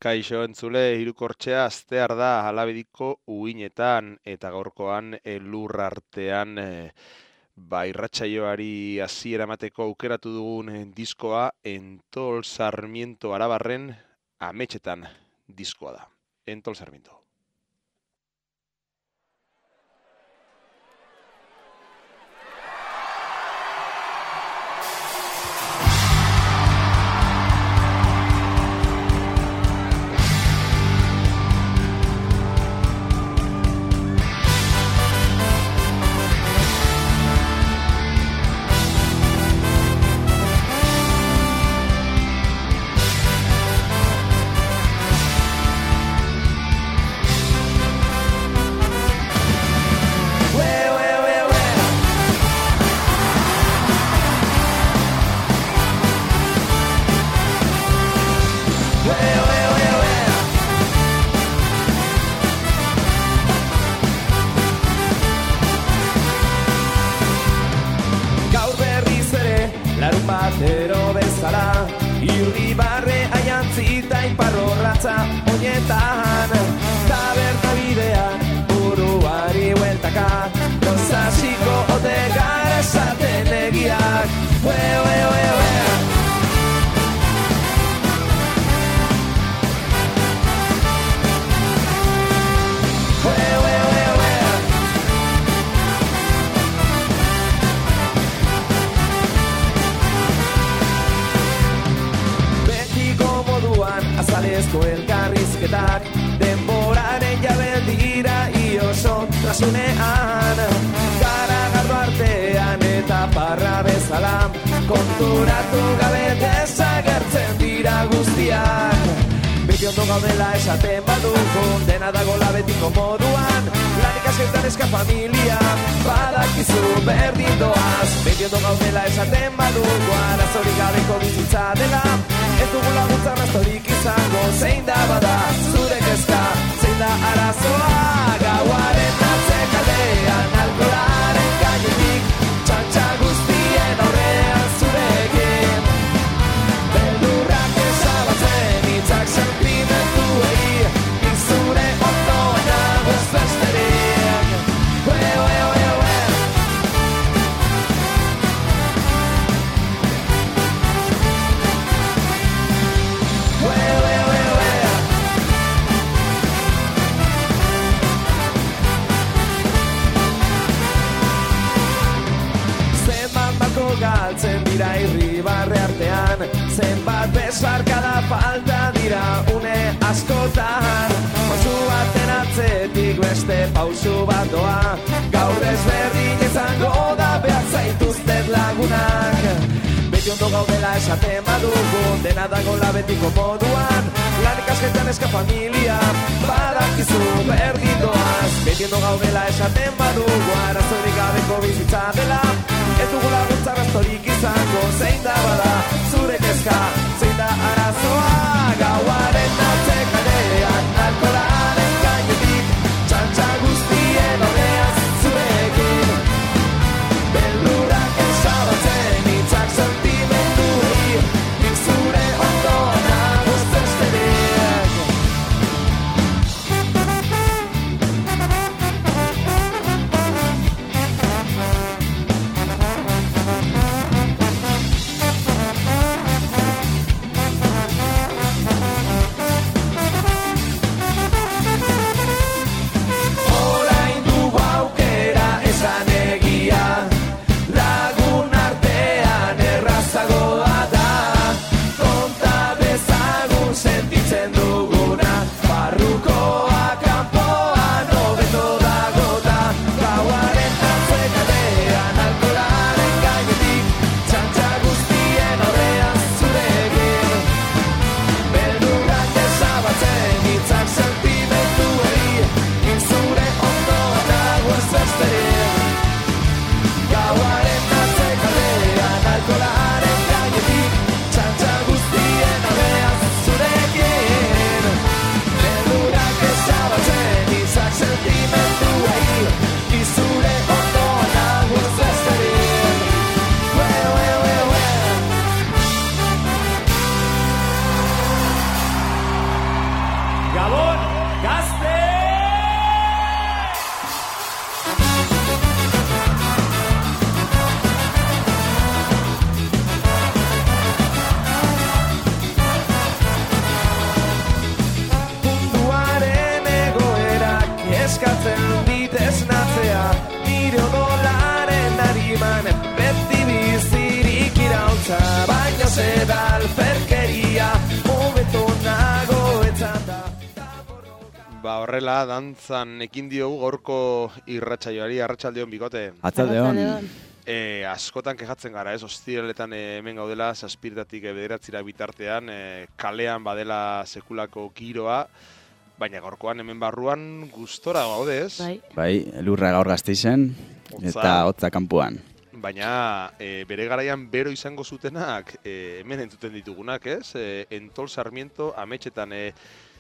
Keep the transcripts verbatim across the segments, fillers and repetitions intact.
Kaixo entzule, hirukortxea astear da alabediko uinetan eta gaurkoan elur artean e, ba, irratsaioari hasiera emateko aukeratu dugun diskoa Entol Sarmiento Arabarren ametsetan diskoa da. Entol Sarmiento. Batero bezala, irribarre aiantzita iparrorratza oinetan, taberna bidean, buruari hueltaka, gozasiko ote gara esaten egiak, ue, ue, ue, ue. Azalezko elkarrizketak denboraren jabel dira ioso trasunean, garagardo artean eta parra bezala konturatu gabe desagertzen dira guztiak. Beti ondo gaudela esaten badugu, dena dagoela betiko moduan, lan ikasketan eska familia badakizu berdin doaz. Beti ondo gaudela esaten badugu, arazorik gabeko bizitza dela, ez dugu laguntza rastorik izango, zein da bada zure kezka, zein da arazoa. Gauaren atzekaldean alkoholaren gainetik, txantxa guztien aurrean zurekin, beldurrak ezabatzen hitzak sentimenduei, izure ondoen nagoz besterik. Ue, ue, ue, ue. Galtzen dira irribarre artean, zenbat besarkada falta dira une askotan, pausu baten atzetik beste pausu bat doa, gaur ezberdin izango da behar zaituzten lagunak. Beti ondo gaudela esaten badugu, dena dagoela betiko moduan, lan ikasketan eska familia badakizu berdin doaz. Beti ondo gaudela esaten badugu, arazorik gabeko bizitza dela, ez dugu laguntza rastorik izango, zein da bada zure kezka, zein da arazoa. Gauaren atzekaldean alkoholaren gainetik, txantxa guztien aurrean zurekin, beldurrak ezabatzen hitzak sentimenduei, nik zure ondoan nagoz besterik. Gazte! Munduaren egoerak eskatzen ditez natzea, nire odolaren ariman beti bizirik irautza, baina zeda alferkeria hobeto nago etzan da. Ba horrela, dantzan ekin diogu gaurko irratsaioari, arratsaldeon bikote. Arratsaldeon. E, askotan kejatzen gara, ez, ostiraletan e, hemen gaudela, zazpirtatik e, bederatzira bitartean, e, kalean badela sekulako giroa, baina gaurkoan hemen barruan gustora gaude, ez? Bai, bai elurra gaur Gasteizen eta hotza kanpoan. Baina e, bere garaian bero izango zutenak, e, hemen entzuten ditugunak, ez? E, Entol Sarmiento ametxetan e,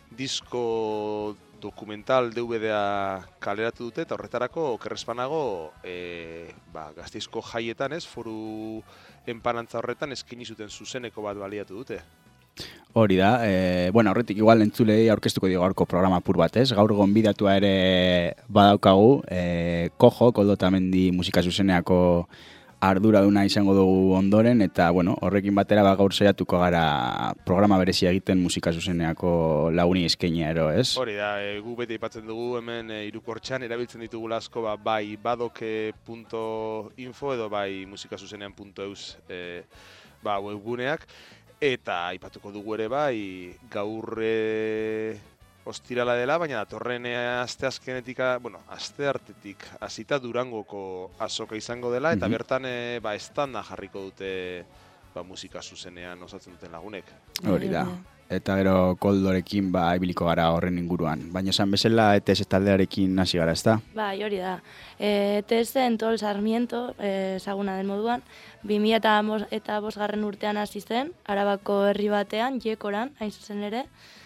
disko dokumental D V D-a kaleratu dute, eta horretarako okerrezpanago e, ba, Gasteizko jaietan, ez, foru enpanantza horretan eskini zuten zuzeneko bat baliatu dute. Hori da, e, bueno, horretik igual entzulei aurkeztuko dio gaurko programa pur bat, ez? Gaur gonbidatua ere badaukagu, e, Kojo, Koldo Otamendi musika zuzeneako arduraduna izango dugu ondoren, eta bueno, horrekin batera ba, gaur saiatuko gara programa berezia egiten musika zuzeneako laguni eskainia ero, ez? Hori da, e, gu beti aipatzen dugu hemen e, Hirukortxean erabiltzen ditugula asko ba, bai badoke punto info edo bai musikazuzenean punto eus e, ba, webguneak, eta aipatuko dugu ere bai gaur e, ostirala dela, baina datorren aste azkenetik, bueno, aste artetik hasita Durangoko azoka izango dela, eta bertan e, ba, estanda jarriko dute ba, musika zuzenean osatzen duten lagunek. Hori da. Eta gero Koldorekin ba, ibiliko gara horren inguruan. Baina esan bezala E T S taldearekin hasi gara, ezta? Bai, hori da. E T S Entol Sarmiento, ezaguna den moduan, bi mila eta bosgarren urtean hasi zen, Arabako herri batean, Jekoran, hain zuzen ere,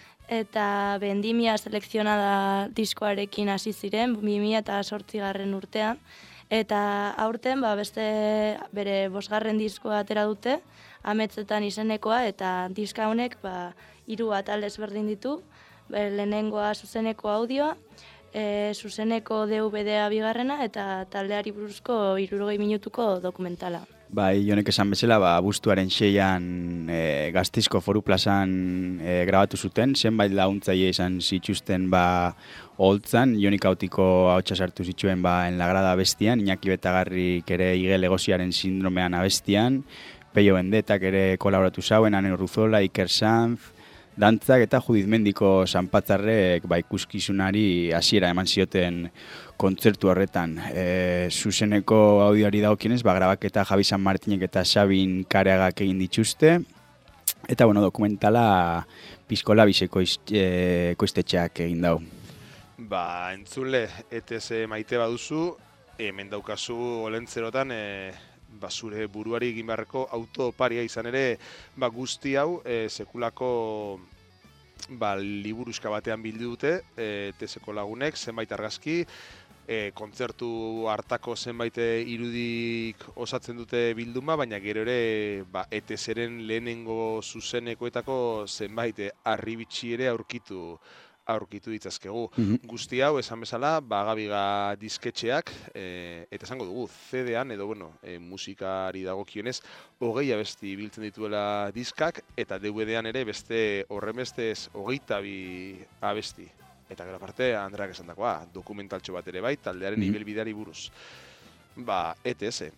eta Vendimia selekzionada diskoarekin hasi ziren, bi mila eta zortzigarren urtean, eta aurten ba, beste bere bosgarren diskoa atera dute, ametzetan izenekoa, eta diska honek ba, hiru atal ezberdin ditu, lehenengoa zuzeneko audioa, e, zuzeneko D V D-a bigarrena, eta taldeari buruzko hirurogei minutuko dokumentala. Bai, jonek esan bezala, ba, abuztuaren seian e, Gasteizko Foru Plazan e, grabatu zuten, zenbait laguntzaile izan zituzten ba, holtzan, Jonik Autiko ahotsa sartu zituen ba, en la grada abestian, Iñaki Betagarrik ere Igel Egosiaren sindromean abestian, Peio Bendetak ere kolaboratu zauen, Ane Urruzola, Iker Sanz, dantzak eta Judith Mendiko Sanpatzarrek ba, ikuskizunari hasiera eman zioten kontzertu horretan. E, zuzeneko audioari dagokienez, ba, grabaketa Javi San Martinek eta Sabin Kareagak egin dituzte. Eta bueno, dokumentala Pizkola Bizeko e, koiztetxeak egin dau. Ba, entzule, E T S maite baduzu, hemen daukazu olentzerotan, e, ba, zure buruari egin beharreko autoparia izan ere, ba, guzti hau e, sekulako ba, liburuska batean bildu dute, e, E T S-ko lagunek, zenbait argazki, e, kontzertu hartako zenbait irudik osatzen dute bilduma, baina gero ere ba, E T S-ren lehenengo zuzenekoetako zenbait harribitxi ere aurkitu aurkitu ditzazkegu. Mm-hmm. Guzti hau, esan bezala, bagabiga disketxeak, e, eta esango dugu, C D-an, edo, bueno, e, musikari dagokionez, hogei abesti biltzen dituela diskak, eta D V D-an ere beste horren bestez hogeita bi abesti. Eta gero aparte, Andreak esan dakoa, dokumentaltxo bat ere bai, taldearen mm-hmm. ibelbideari buruz. Ba, E T S.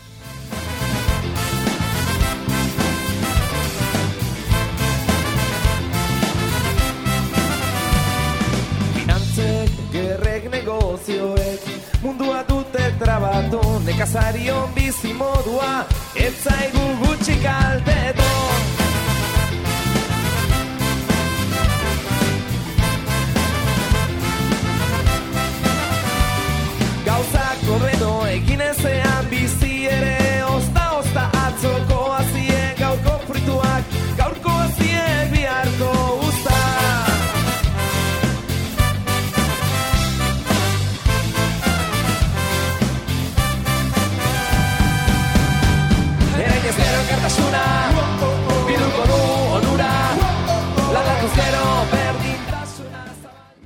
Gerrek negozioek mundua dute trabatu, nekazarion bizi modua ez zaigu gutxi kaltetu. Gauzak horredo egin ezean bizi ere osta-osta atzoko azien gaurko frituak, gaurko azien biharko usta. Kartasuna,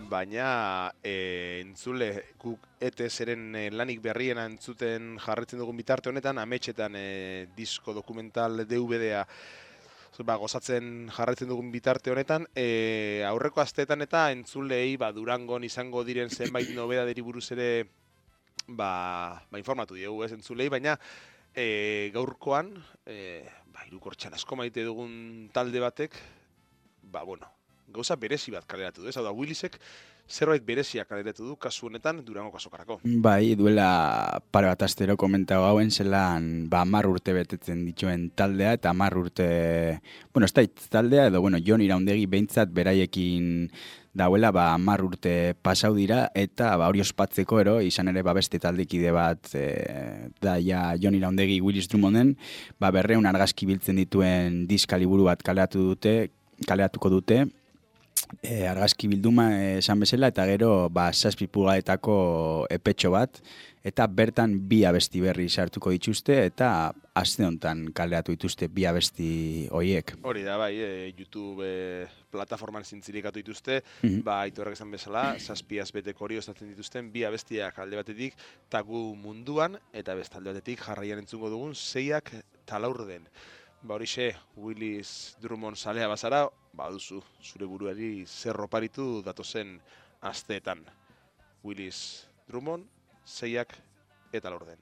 baina e, entzule guk E T S-eren e, lanik berriena entzuten jarretzen dugun bitarte honetan, ametxetan e, disko dokumental D V D-a ba, gozatzen jarretzen dugun bitarte honetan, e, aurreko asteetan eta entzulei ba, Durangon izango diren zenbait nobedaderi buruz ere ba, ba, informatu diegu ez entzulei, baina e, gaurkoan, e, ba, Hirukortxean asko maite dugun talde batek, ba, bueno, gauza berezi bat kaleratu du, ez? Hau da, Willisek zerbait berezia kaleratu du, kasu honetan, Durango kasokarako. Bai, duela pare bat astero komentau hauen zelan, ba, hamar urte betetzen dituen taldea, eta hamar urte, bueno, ez da taldea, edo, bueno, Jon Iraundegi behintzat beraiekin dauela, ba, hamar urte pasau dira, eta ba, hori ospatzeko ero, izan ere, ba, beste taldekide bat, e, da, ja, Jon Iraundegi Willis Drummonden, ba, berreun argazki biltzen dituen diska liburu bat kaleratu dute, kaleratuko dute, E, argazki bilduma esan bezala, eta gero ba, zazpi pulgadetako epetxo bat, eta bertan bi abesti berri sartuko dituzte, eta aste honetan kaleratu dituzte bi abesti hoiek. Hori da, bai, e, YouTube e, plataforman zintzilikatu dituzte, Mhm. ba, Aitorrek esan bezala, zazpiaz beteko hori osatzen dituzten bi abestiak alde batetik, eta gu munduan, eta beste alde batetik jarraian entzungo dugun seiak talaurden. Ba horixe, Willis Drummond zalea bazara, ba duzu, zure buruari zer oparitu datozen asteetan. Willis Drummond, seiak eta laurden.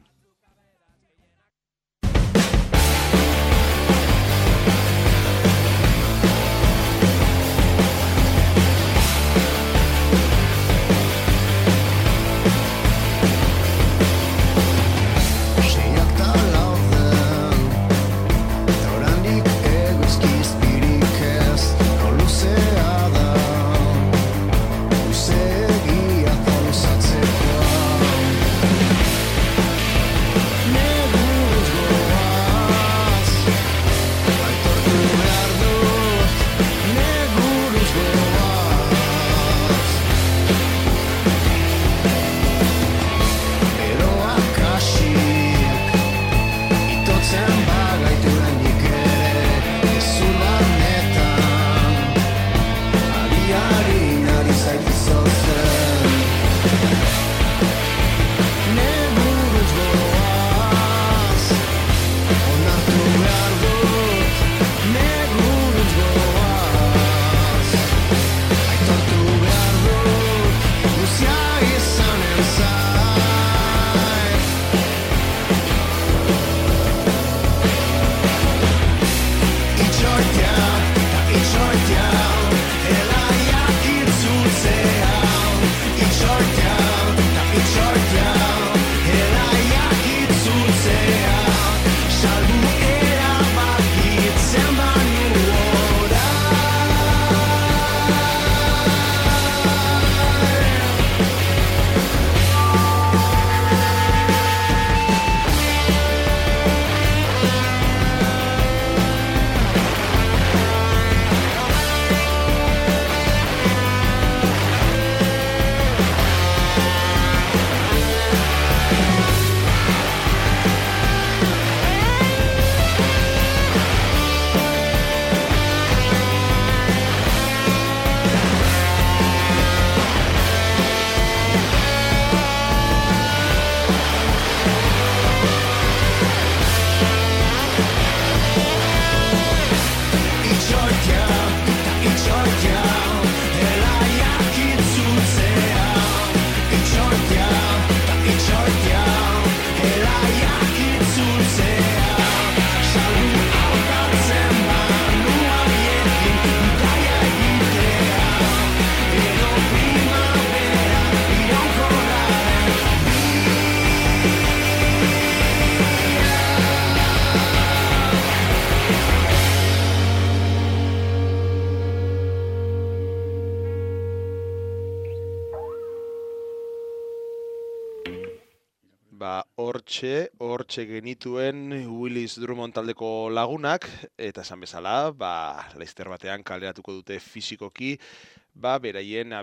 Hortxe, hortxe genituen Willis Drummond taldeko lagunak, eta esan bezala, ba, laizter batean kaleratuko dute fisikoki, ba, beraien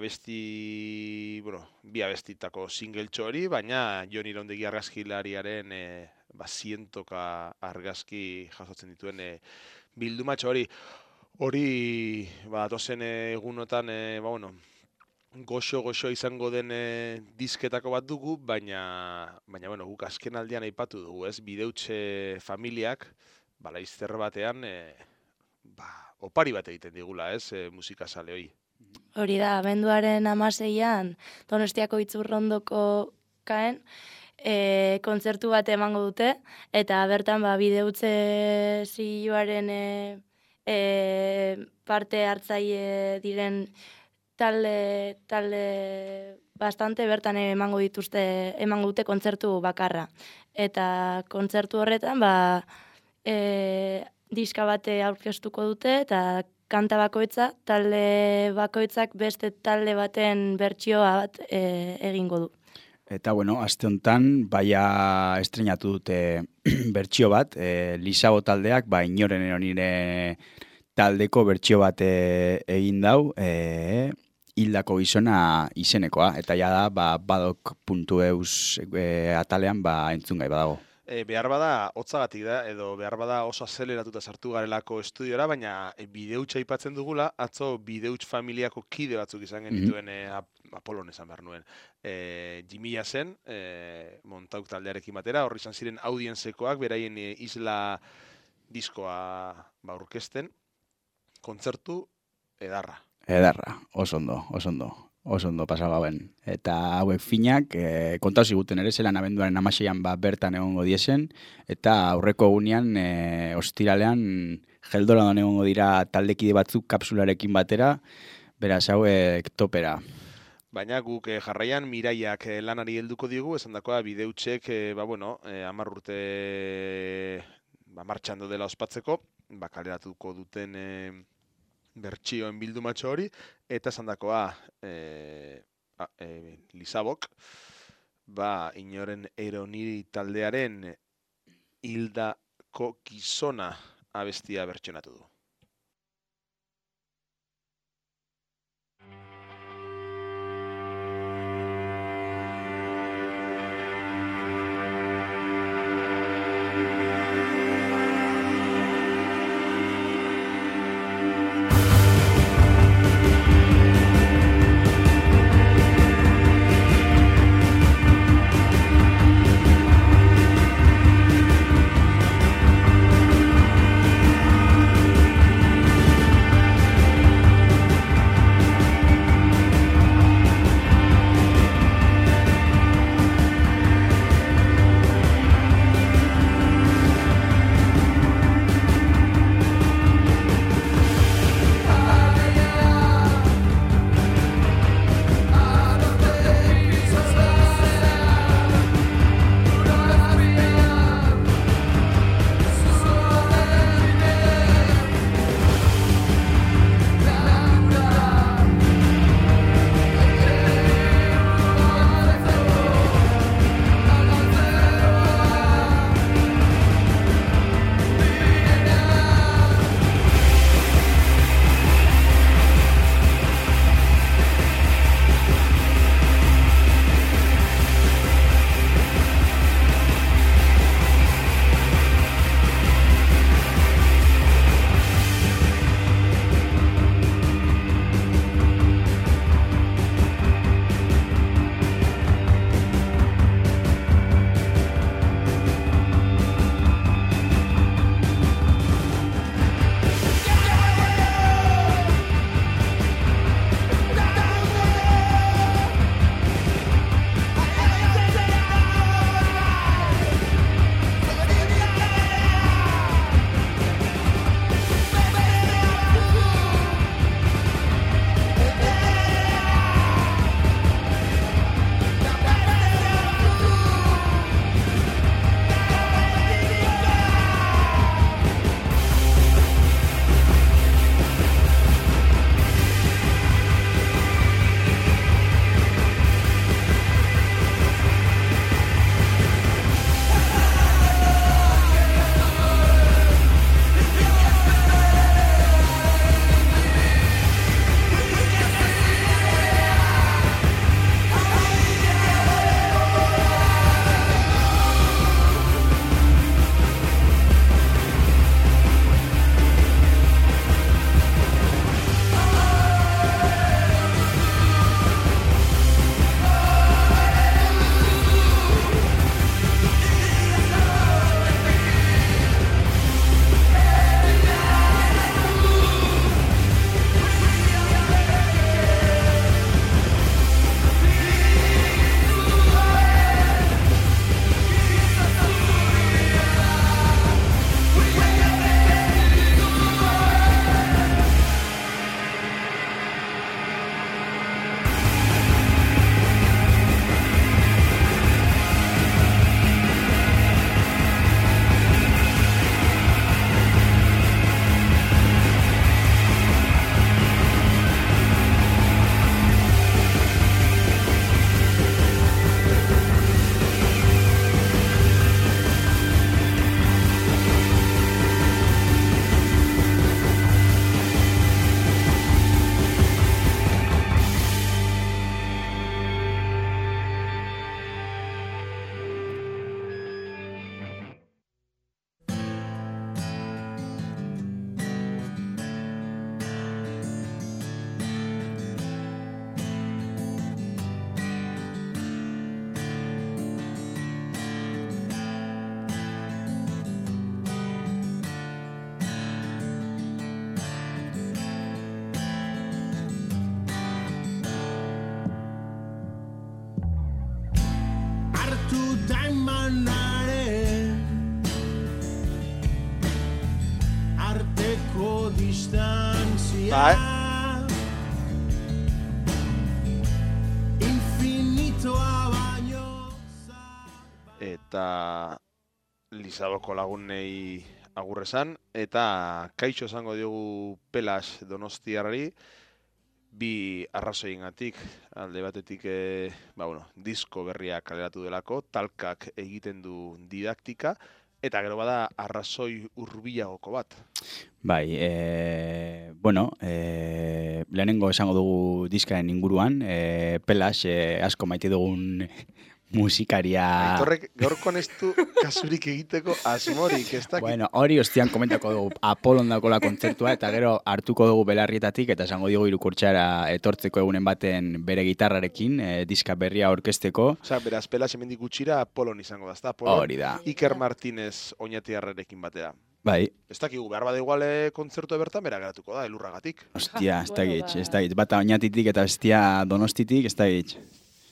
abesti, bueno, bi abestitako singeltxo hori, baina Jon Iraundegi argazkilariaren e, ba, zientoka argazki jasotzen dituen e, bildumatxo hori. Hori, ba, dozen egunotan, e, ba, bueno, goxo-goxo izango den e, disketako bat dugu, baina, baina bueno, guk azken aldian aipatu dugu, ez? Bideutxe familiak, ba, laizzer batean, e, ba, opari bat egiten digula, ez? E, musika sale hoi. Hori da, abenduaren hamaseian Donostiako Itzurrondoko kaen, e, kontzertu bat emango dute, eta bertan ba, bideutze zioaren e, e, parte hartzaile diren talde, talde bastante bertan emango dituzte, emango dute kontzertu bakarra. Eta kontzertu horretan, ba, e, diska bate aurkeztuko dute, eta kanta bakoitza, talde bakoitzak beste talde baten bertsioa bat e, egingo du. Eta, bueno, aste honetan, baia estrenatu dute bertsio bat, e, Lisabo taldeak, ba, inoren eronire taldeko bertsio bat e, egin dau, e, hildako gizona izenekoa, eta ja da, ba, badok puntu eus e, atalean, ba, entzungai badago. E, behar bada, hotzagatik da, edo behar bada oso azeleratuta sartu garelako estudiora, baina e, bideutxa aipatzen dugula, atzo bideutx familiako kide batzuk izan genituen mm -hmm. e, Apolon esan behar nuen. E, Jimila zen, e, Montauk taldearekin batera, horri izan ziren audientzekoak, beraien e, isla diskoa ba, orkesten, kontzertu edarra. Edarra, oso ondo, oso ondo. Oso ondo pasaba ben. Eta hauek finak, e, kontau ziguten ere, zelan abenduaren hamaseian ba, bertan egongo diesen, eta aurreko egunean, e, ostiralean, geldolan egongo dira taldekide batzuk kapsularekin batera, beraz hauek topera. Baina guk e, jarraian Miraiak e, lanari helduko digu, esan dakoa bideutxek, e, ba bueno, e, hamar urte ba, martxando dela ospatzeko, ba, kaleratuko duten e, bertsioen bildumatxo hori, eta esan dakoa e, e, Lisabok, ba, inoren eroniri taldearen hildako gizona abestia bertsionatu du. distantzia Bai. Infinitoa baino Eta Lizaboko lagunei agur esan, eta kaixo esango diogu Pelas Donostiarrari, bi arrazoiengatik, alde batetik e, ba, bueno, disko berria kaleratu delako, talkak egiten du didaktika, eta gero bada arrazoi hurbilagoko bat. Bai, e, bueno, e, lehenengo esango dugu diskaren inguruan, e, Pelas e, asko maite dugun musikaria... Aitorrek gaurkoan ez du kasurik egiteko asmorik, ez dakit. Bueno, hori ostian komentako dugu Apolon dakola kontzertua, eta gero hartuko dugu belarrietatik, eta esango digu Irukurtxara etortzeko egunen baten bere gitarrarekin, e, diska berria aurkezteko. Osea, beraz, Pelas hemendik gutxira Apolon izango da, ezta? Apolon, Hori da. Iker Martinez oinatiarrerekin batera. Bai. Ez dakigu, behar bada igual kontzertu bertan, bera geratuko da, elurragatik. Ostia, ez da Bueno, gitz, ba. ez da gitz. Bata oinatitik eta bestia Donostitik, ez da gitz.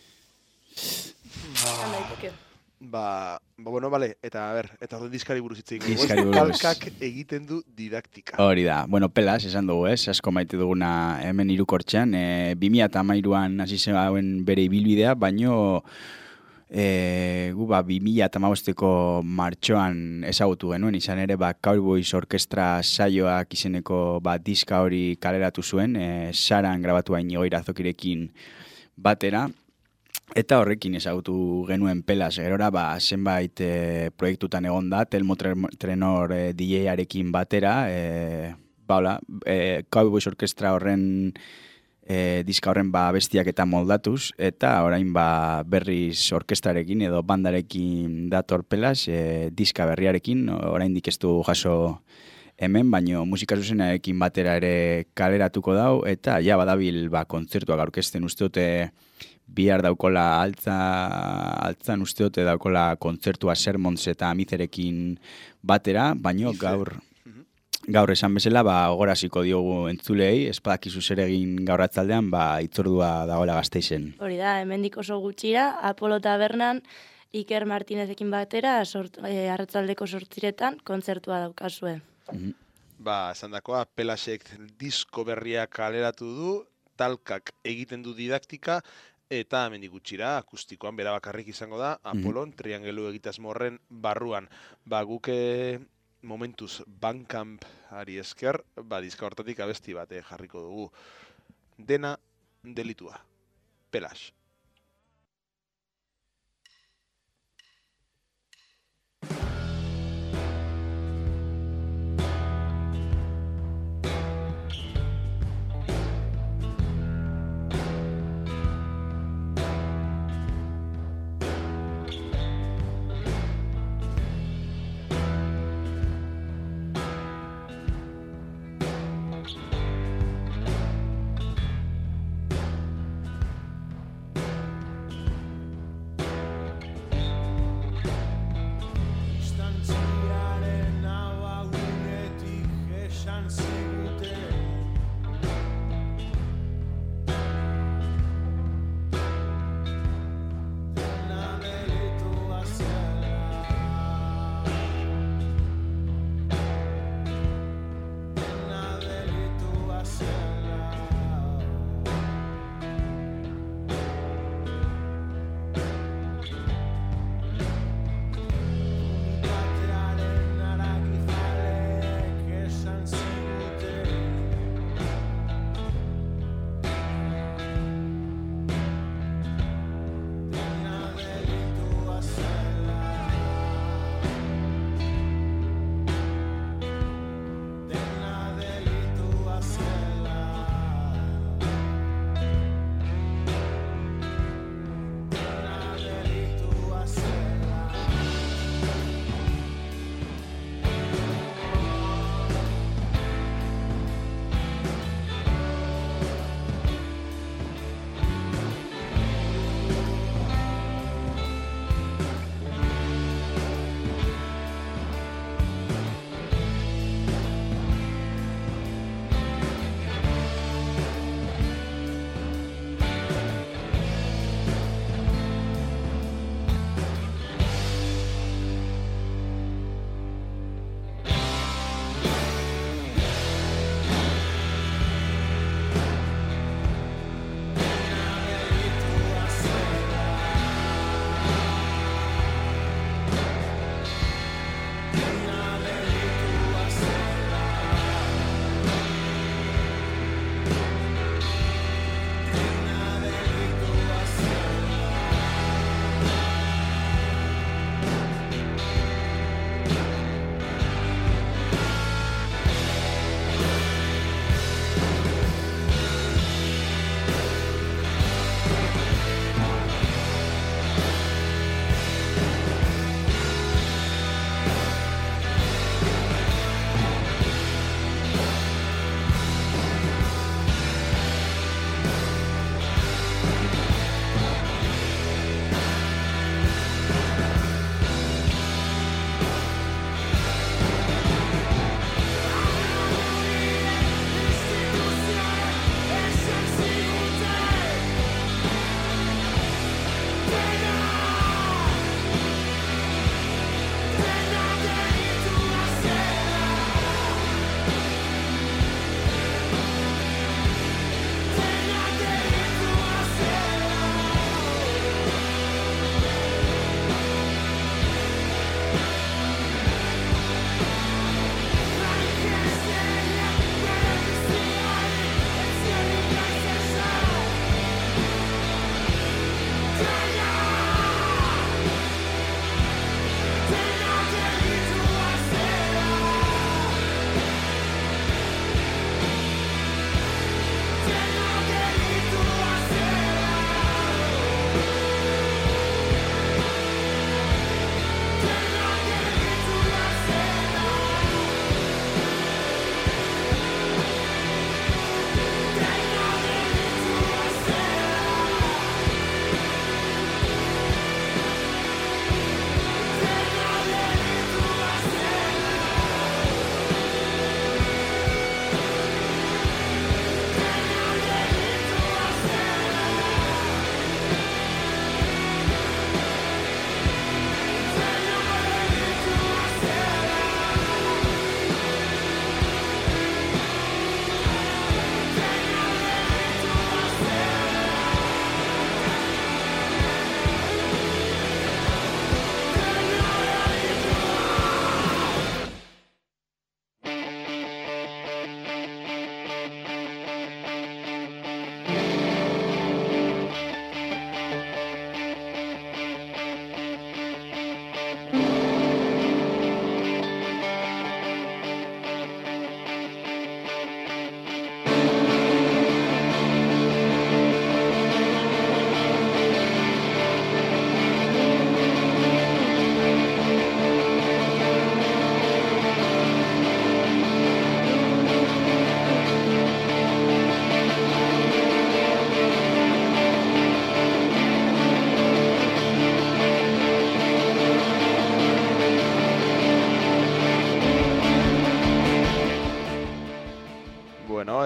Izan daiteke. Ba, ba, bueno, bale, eta, a ber, eta orden diskari buruz hitz egin dugu, Diskari ez? buruz. Talkak egiten du didaktika. Hori da. Bueno, Pelas, esan dugu, ez? Asko maite duguna hemen Irukortxean. E, bi mila hamairuan hasi zen bere ibilbidea, baino e, gu ba, bi mila hamabosteko martxoan ezagutu genuen, izan ere, ba, Cowboys Orkestra saioak izeneko ba, diska hori kaleratu zuen, e, Saran grabatu hain Irazokirekin batera. Eta horrekin ezagutu genuen Pelas, gerora ba, zenbait e, proiektutan egon da, Telmo Trenor e, D J-arekin batera, e, ba, hola, e, Cowboys Orkestra horren e, diska horren ba, bestiak eta moldatuz, eta orain ba, berriz orkestrarekin edo bandarekin dator Pelas, e, diska berriarekin, oraindik ez du jaso hemen, baino musika zuzenarekin batera ere kaleratuko dau, eta ja badabil ba, kontzertuak aurkezten uste dute bihar daukola altza, altzan uste dute daukola kontzertua Sermons eta Mizerekin batera, baino gaur gaur esan bezala ba ogoraziko diogu entzulei, espadakizu zer egin gaur atzaldean, ba itzordua dagoela Gasteizen. Hori da, hemendik oso gutxira, Apolo Tabernan, Iker Martinezekin batera, sort, e, arratzaldeko sortziretan, kontzertua daukazue. Mhm. Ba, esan dakoa, Pelasek disko berria kaleratu du, talkak egiten du didaktika, eta hemendik gutxira, akustikoan bera bakarrik izango da, Apolon, triangelu egitasmo horren barruan. Ba, guke momentuz Bandcamp ari esker, ba, diska hortatik abesti bat eh, jarriko dugu. Dena delitua. Pelas.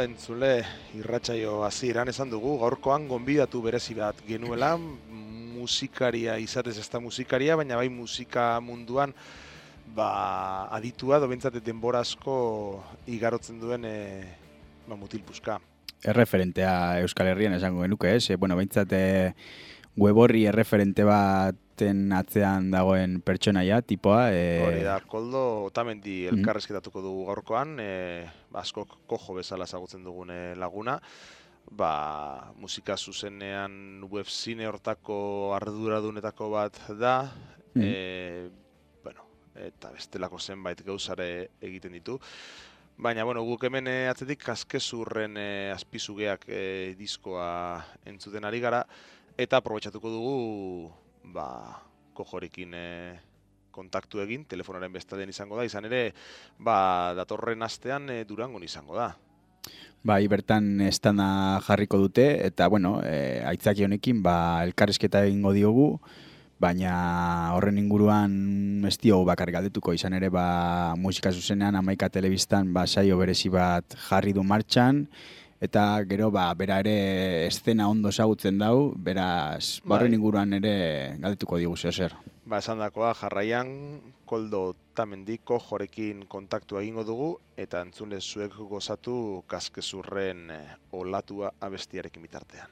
entzule, irratsaio hasieran esan dugu, gaurkoan gonbidatu berezi bat genuela, musikaria izatez ez da musikaria, baina bai musika munduan ba, aditua, dobentzat denbora asko igarotzen duen e, ba, mutilpuska. Erreferentea Euskal Herrian esango genuke, ez? E, bueno, behintzat e, web horri erreferente baten atzean dagoen pertsonaia, tipoa. E... Hori da, Koldo Otamendi elkarrezketatuko dugu gaurkoan, e, askok kojo bezala ezagutzen dugun e, laguna, ba, musika zuzenean webzine hortako arduradunetako bat da, mm. e, bueno, eta bestelako zenbait gauzare egiten ditu. Baina, bueno, guk hemen e, atzetik kaskezurren e, azpizugeak e, diskoa entzuten ari gara, eta aprobetxatuko dugu ba, kojorekin e, kontaktu egin, telefonaren bestaldean izango da, izan ere, ba, datorren astean e, Durangon izango da. Bai, bertan estanda jarriko dute, eta, bueno, e, aitzaki honekin, ba, elkarrizketa egingo diogu, baina horren inguruan ez diogu bakar galdetuko, izan ere, ba, musika zuzenean, Hamaika Telebistan, ba, saio berezi bat jarri du martxan, eta gero, ba, bera ere eszena ondo ezagutzen dau, beraz, ba, horren inguruan ere galdetuko digu zer. Ba, esan dakoa, jarraian, Koldo Otamendiko jorekin kontaktua egingo dugu, eta entzule zuek gozatu kaskezurren eh, olatua abestiarekin bitartean.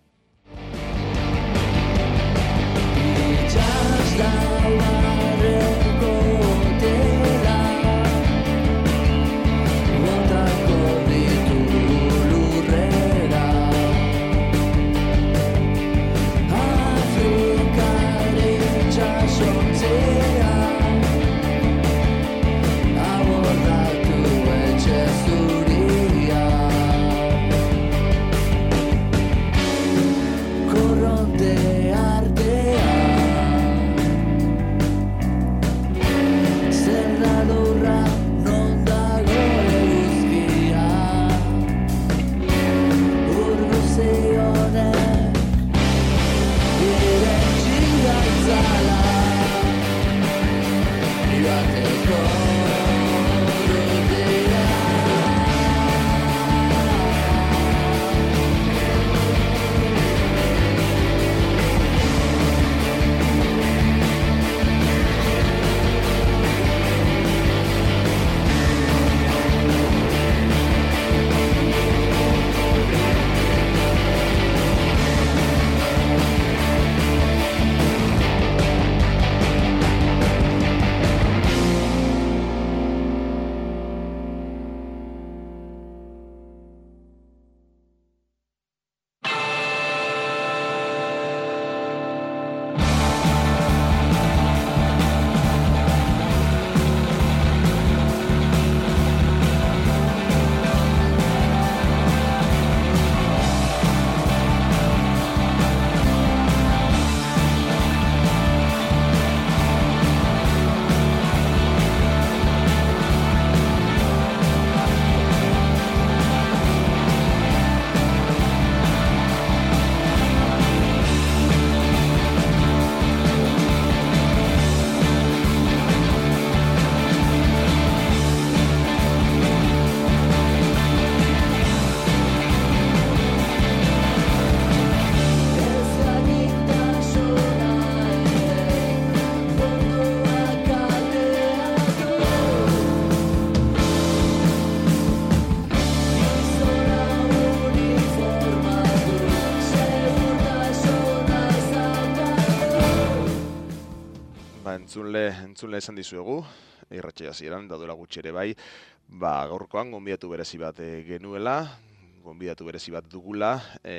Entzunle, entzunle esan dizuegu, irratsaio hasieran daduela gutxi ere bai, ba, gaurkoan gonbidatu berezi bat e, genuela, gonbidatu berezi bat dugula,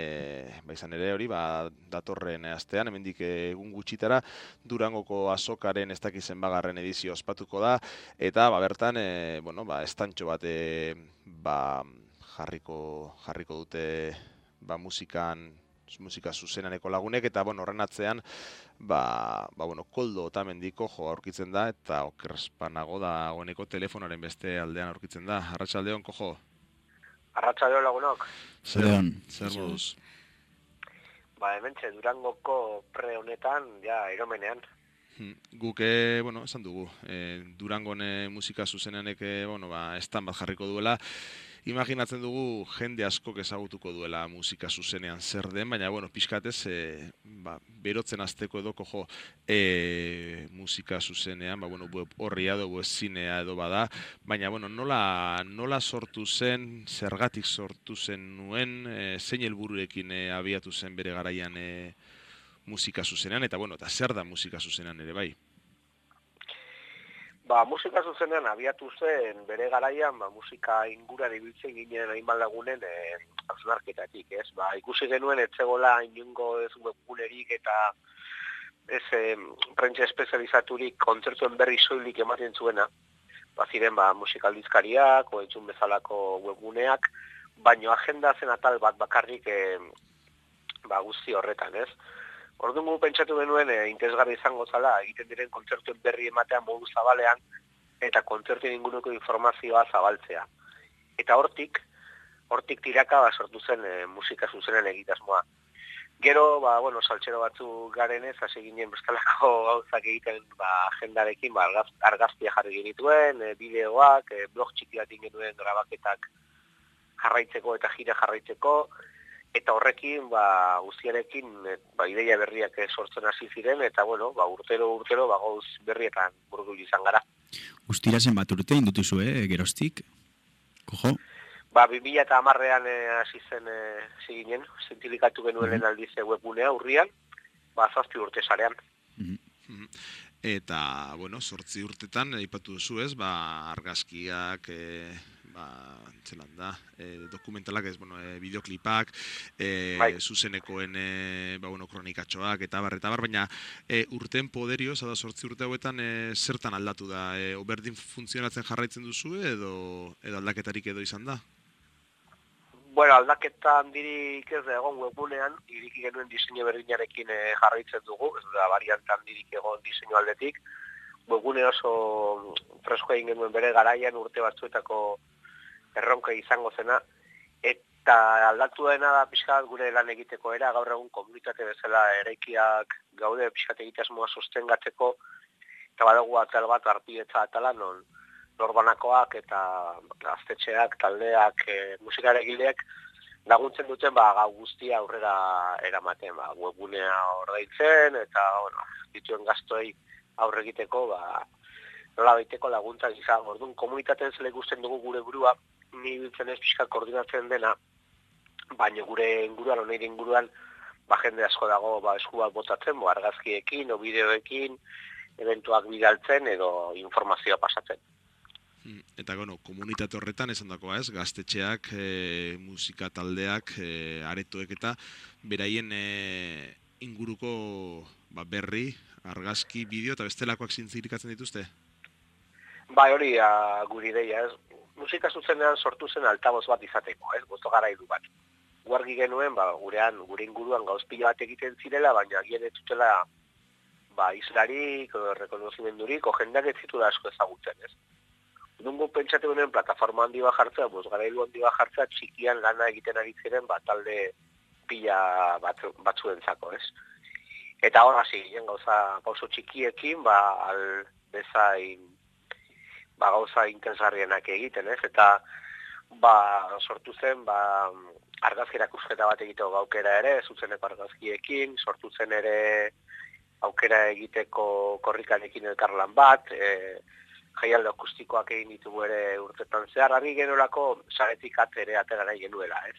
e, ba, izan ere hori, ba, datorren astean, hemendik egun gutxitara, Durangoko azokaren ez dakizen bagarren edizio ospatuko da, eta ba, bertan, e, bueno, ba, estantxo bat e, ba, jarriko, jarriko dute ba, musikan, musika zuzenaneko lagunek, eta bueno, horren atzean, ba, ba, bueno, Koldo Otamendiko jo aurkitzen da, eta okerspanago da goeneko telefonaren beste aldean aurkitzen da. Arratsaldeon, kojo? Arratsaldeon lagunok. Zer, zer moduz? Ba, hementxe, Durangoko pre honetan, ja, eromenean. Guk, e, bueno, esan dugu, e, Durangon e, musika zuzenanek, e, bueno, ba, estan bat jarriko duela, imaginatzen dugu jende askok ezagutuko duela musika zuzenean zer den, baina, bueno, pixkatez, e, ba, berotzen azteko edo, kojo, e, musika zuzenean, ba, bueno, web horria edo, web zinea edo bada, baina, bueno, nola, nola sortu zen, zergatik sortu zen nuen, e, zein helbururekin e, abiatu zen bere garaian e, musika zuzenean, eta, bueno, eta zer da musika zuzenean ere, bai? Ba, musika zuzenean abiatu zen bere garaian, ba, musika inguran ibiltzen ginen hainbat lagunen e, hausnarketatik, ez? Ba, ikusi genuen etzegola inungo ez webgunerik eta ez e, prentsa espezializaturik kontzertuen berri soilik ematen zuena. Ba, ziren ba, musikaldizkariak, oentzun bezalako webguneak, baino agenda zen atal bat bakarrik e, ba, guzti horretan, ez? Orduan gu pentsatu genuen e, interesgarri izango zala egiten diren kontzertuen berri ematea modu zabalean eta kontzertuen inguruko informazioa zabaltzea. Eta hortik, hortik tiraka ba, sortu zen e, musika zuzenen egitasmoa. Gero, ba, bueno, saltxero batzuk garenez, hasi ginen bestelako gauzak egiten ba, agendarekin, ba, argaz, argaztia jarri genituen, e, bideoak, e, blog txiki bat genuen grabaketak jarraitzeko eta gira jarraitzeko, eta horrekin, ba, guztiarekin, ba, ideia berriak sortzen hasi ziren, eta, bueno, ba, urtero, urtero, ba, gauz berrietan burdu izan gara. Guztira zenbat urte indutuzu, eh, geroztik? Kojo? Ba, bi mila eta hamarrean hasi zen eh, ziginen, zentilikatu genuen mm-hmm. aldize webgunea urrian, ba, zazpi urte sarean. Mm-hmm. Eta, bueno, zortzi urtetan, aipatu duzu ez, ba, argazkiak, e, ba, zelan da, e, dokumentalak ez, bueno, e, bideoklipak, e, bai. zuzenekoen, e, ba, bueno, kronikatxoak, eta bar, eta bar, baina e, urten poderioz, da zortzi urte hauetan, e, zertan aldatu da? E, oberdin funtzionatzen jarraitzen duzu edo, edo aldaketarik edo izan da? Bueno, aldaketa handirik ez da egon webunean, iriki genuen diseinu berdinarekin e, jarraitzen dugu, ez da variante handirik egon diseinu aldetik. Webune oso fresko egin genuen bere garaian urte batzuetako erronka izango zena, eta aldatu dena da pixkat gure lan egiteko era, gaur egun komunitate bezala eraikiak gaude pixkat egitasmoa sostengatzeko, eta badago atal bat arpidetza atala non norbanakoak eta gaztetxeak, taldeak, e, musikaregileak laguntzen duten ba, gau guztia aurrera eramaten, ba, webgunea ordaintzen eta bueno, dituen gaztoei aurre egiteko ba, nola baiteko laguntzak izan. Orduan komunitateen zela ikusten dugu gure burua, ni biltzen ez pixka koordinatzen dena, baina gure inguruan, oneire inguruan, ba, jende asko dago ba, eskuak botatzen, ba, argazkiekin, o bideoekin, eventuak bidaltzen edo informazioa pasatzen. Eta, bueno, komunitate horretan esan dakoa ez, gaztetxeak, e, musika taldeak, e, aretoek eta beraien e, inguruko ba, berri, argazki, bideo eta bestelakoak zintzirikatzen dituzte? Bai, hori a, guri ideia ez. Musika zuzenean sortu zen altaboz bat izateko, ez, gozo garailu bat. Guargi genuen, ba, gurean, gure inguruan gauzpila bat egiten zirela, baina agien ez zutela ba, islarik, rekonozimendurik, o jendeak ez zitula asko ezagutzen, ez. Nungo pentsatu benen plataforma handi bat jartzea, boz garailu handi bat jartzea, txikian lana egiten ari ziren, ba, talde pila batzu, batzuentzako, ez. Eta hor hasi ginen gauza pauso txikiekin, ba, al bezain, ba, gauza intensgarrienak egiten, ez. Eta, ba, sortu zen, ba, argazki erakusketa bat egiteko aukera ere, zuzeneko argazkiekin, sortu zen ere aukera egiteko korrikanekin elkarlan bat, e, jaialde akustikoak egin ditugu ere urtetan zehar, harri genolako saretik atere atera nahi genuela, ez?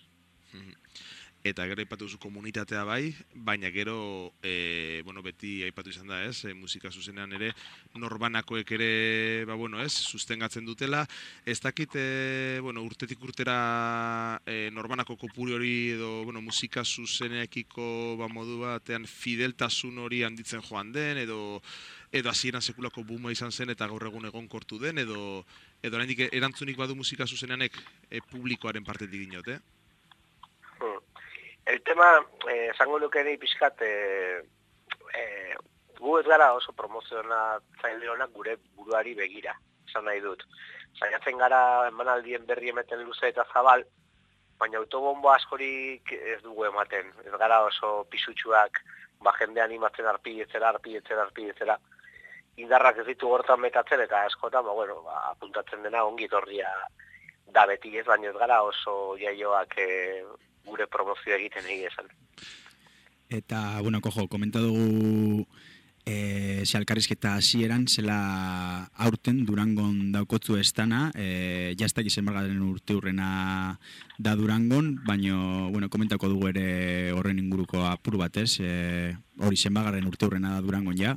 Eta gero aipatu duzu komunitatea bai, baina gero, e, bueno, beti aipatu izan da, ez? E, musika zuzenean ere, norbanakoek ere, ba, bueno, ez? Sustengatzen dutela. Ez dakit, e, bueno, urtetik urtera e, norbanako kopuri hori edo, bueno, musika zuzeneakiko, ba, modu batean fideltasun hori handitzen joan den, edo edo hasieran sekulako booma izan zen eta gaur egun egonkortu den, edo edo oraindik erantzunik badu musika zuzeneanek e, publikoaren partetik dinot, eh? Hmm. El tema, esango eh, nuke ere pixkat, eh, eh, gu ez gara oso promozionatzaile honak gure buruari begira, esan nahi dut. Saiatzen gara emanaldien berri emeten luze eta zabal, baina autobombo askorik ez dugu ematen. Ez gara oso pisutsuak, ba, jende animatzen arpidetzera, arpidetzera, arpidetzera. Indarrak ez ditu gortan metatzen eta askotan, ba, bueno, ba, apuntatzen dena ongi etorria da beti ez, baino ez gara oso jaioak e, gure promozio egiten egia esan. Eta, bueno, kojo, komenta dugu e, ze alkarrizketa hasieran zela aurten Durangon daukotzu estana, e, jaztak izen bargaren urte hurrena da Durangon, baino, bueno, komentako dugu ere horren inguruko apur batez, e, hori zenbagarren urte hurrena da Durangon ja?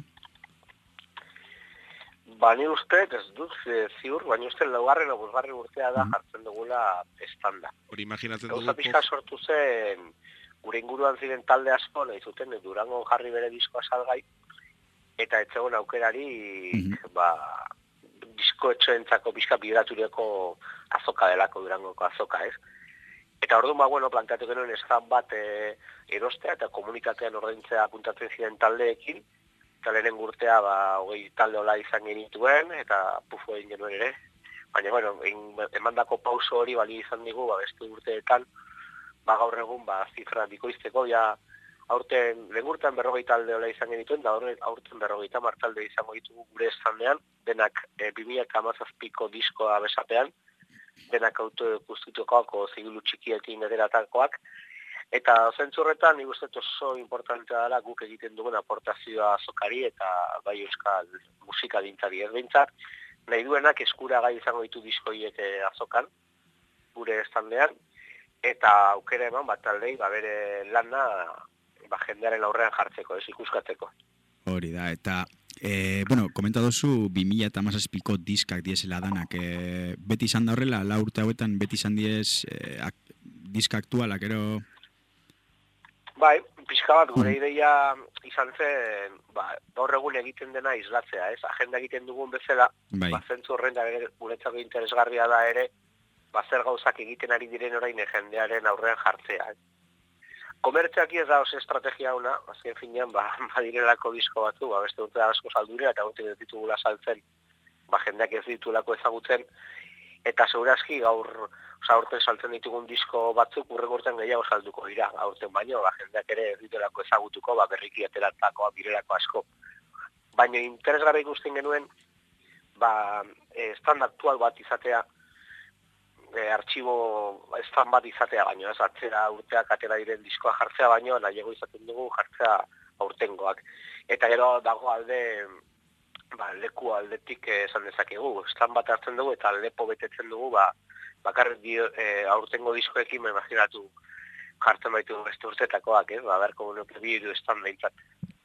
Ba, ni uste, ez dut ziur, baina uste laugarren o bosgarren urtea da jartzen dugula estanda. Hori imaginatzen dugu... Gauza pixka sortu zen, gure inguruan ziren talde asko, nahi zuten, Durangon jarri bere diskoa salgai, eta etzegon aukerari, mm-hmm. ba, disko etxoentzako pixka bideraturiako azoka delako, Durangoko azoka, ez? Eta orduan, ba, bueno, planteatu genuen estan bat e, erostea eta komunitatean ordaintzea apuntatzen ziren taldeekin, eta lehenen urtea, ba, hogei talde hola izan genituen, eta pufu egin genuen ere. Baina, bueno, emandako pauso hori bali izan digu, ba, beste urteetan, ba, gaur egun, ba, zifra bikoizteko, ja, aurten, lehen urtean berrogei talde hola izan genituen, da aurten berrogeita hamar talde izango ditugu gure estandean, denak e, bi mila hamazazpiko diskoa besapean, denak autokustitukoako zigilu txikiekin ederatakoak, eta zentzurretan, nik uste oso importantea dela guk egiten dugun aportazioa azokari eta bai euskal musika dintzari erbintzat, nahi duenak eskura gai izango ditu diskoiek azokan, gure estandean, eta aukera eman bat taldei, ba, bere lana ba, jendearen aurrean jartzeko, ez ikuskatzeko. Hori da, eta e, bueno, komenta dozu bi mila hamazazpiko diskak diesela danak, e, beti izan da horrela, la urte hauetan beti izan diez e, ak, diska aktualak, ero... Bai, pixka bat gure ideia izan zen, ba, gaur egun egiten dena islatzea, ez? Agenda egiten dugun bezala, bai. Ba, zentzu horren da guretzako interesgarria da ere, ba, zer gauzak egiten ari diren orain jendearen aurrean jartzea, ez? Komertziaki ez da oso estrategia una, azken finean, ba, badirelako disko batzu, ba, beste urte asko saldure, eta gute ez ditugula saltzen, ba, jendeak ez ditulako ezagutzen, eta segurazki gaur, oza, aurten saltzen ditugun disko batzuk urregurten gehiago salduko dira, aurten baino, ba, jendeak ere ez dituelako ezagutuko, ba, berriki ateratakoa, birelako asko. Baina interesgarri ikusten genuen, ba, stand aktual bat izatea, E, artxibo estan bat izatea baino, ez atzera urteak atera diren diskoa jartzea baino, nahiago izaten dugu jartzea aurtengoak. Eta gero dago alde, ba, leku aldetik esan dezakegu, estan bat hartzen dugu eta lepo betetzen dugu, ba, bakarrik dio, e, aurtengo diskoekin, ma imaginatu jartzen baitu beste urtetakoak, ez, ba, berko nuke bi edo estan behintzat.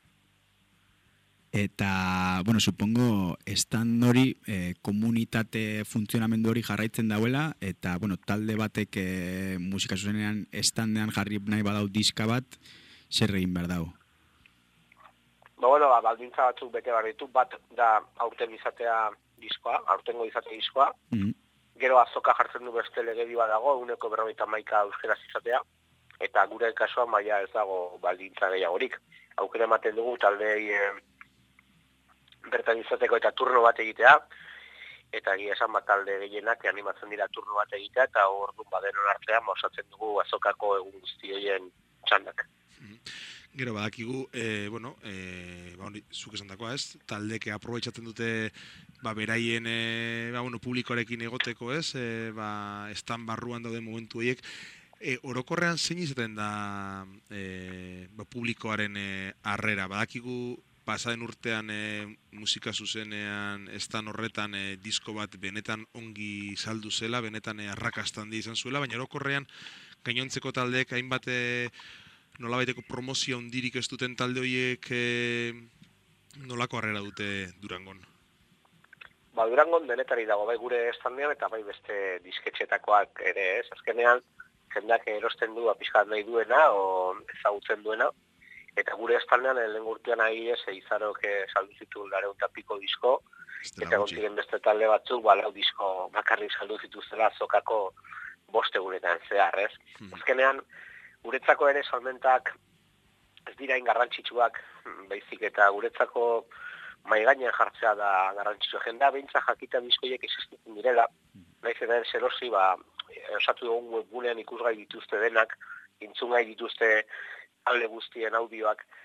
Eta, bueno, supongo, stand hori, eh, komunitate funtzionamendu hori jarraitzen dauela, eta, bueno, talde batek eh, musika zuzenean standean jarri nahi badau diska bat, zer egin behar dago? Ba, bueno, ba, baldintza batzuk bete behar ditu, bat da aurten izatea diskoa, aurtengo izatea diskoa, mm-hmm. Gero azoka jartzen du beste legedi bat dago, uneko berrogeita hamaika euskeraz izatea, eta gure kasuan baina ez dago baldintza gehiagorik. Aukera ematen dugu taldei eh, bertan izateko eta turno bat egitea, eta egia esan bat talde gehienak animatzen dira turno bat egitea, eta orduan badenon artean osatzen dugu azokako egun guztioien txandak. Gero badakigu, e, bueno, e, ba, hori, zuk esan dakoa ez, taldeke aprobetxatzen dute ba, beraien e, ba, bueno, publikoarekin egoteko ez, e, ba, estan barruan dauden momentu horiek, e, orokorrean zein izaten da e, ba, publikoaren e, harrera, badakigu pasaden urtean e, musika zuzenean estan horretan e, disko bat benetan ongi saldu zela, benetan e, arrakastan di izan zuela, baina orokorrean gainontzeko taldeek hainbat e, nolabaiteko promozio handirik ez duten talde horiek e, nolako harrera dute Durangon? Ba, Durangon denetari dago, bai gure estandean eta bai beste disketxetakoak ere ez. Azkenean, jendeak erosten du apiskat nahi duena o ezagutzen duena. Eta gure estandean, lehen urtean ahi ez, izarok saldu zitu lareun tapiko disko, eta gontigen beste talde batzuk, ba, lau disko bakarrik saldu zituztela azokako boste guretan zehar, ez? Hmm. Azkenean, guretzako ere salmentak ez dira ingarrantzitsuak, baizik eta guretzako maigainan jartzea da garrantzitsua. Jendea behintza jakita diskoiek existitzen direla, nahiz eta zerosi, ba, osatu dugun webgunean ikusgai dituzte denak, intzungai dituzte alde guztien audioak,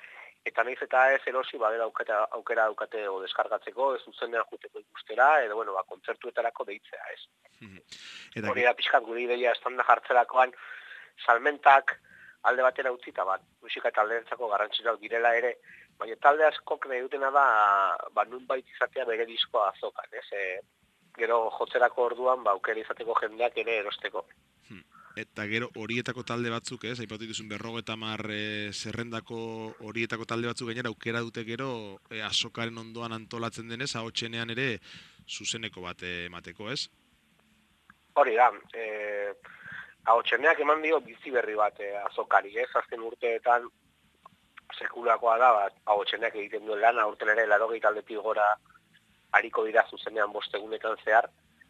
eta nahiz eta ez erosi badera aukera, aukera daukate o deskargatzeko, ez zuzenean juteko ikustera, edo bueno, ba, kontzertuetarako deitzea, ez. Eta hori da pixkat gure ideia estanda jartzerakoan, salmentak alde batera utzita bat, musika taldeentzako garrantzitsuak direla ere, baina talde askok nahi dutena da, ba, nunbait izatea bere diskoa azokan, ez? E, gero jotzerako orduan, ba, aukera izateko jendeak ere erosteko. Eta gero horietako talde batzuk, ez, aipatu dituzun berrogeita hamar e, zerrendako horietako talde batzuk gainera aukera dute gero e, azokaren ondoan antolatzen denez, ahotsenean ere zuzeneko bat emateko, ez? Hori da, e, ahotseneak eman dio bizi berri bat e, azokari, ez? Azken urteetan sekulakoa da, bat, ahotseneak egiten duen lan, aurten ere laurogei taldetik gora hariko dira zuzenean bostegunetan zehar,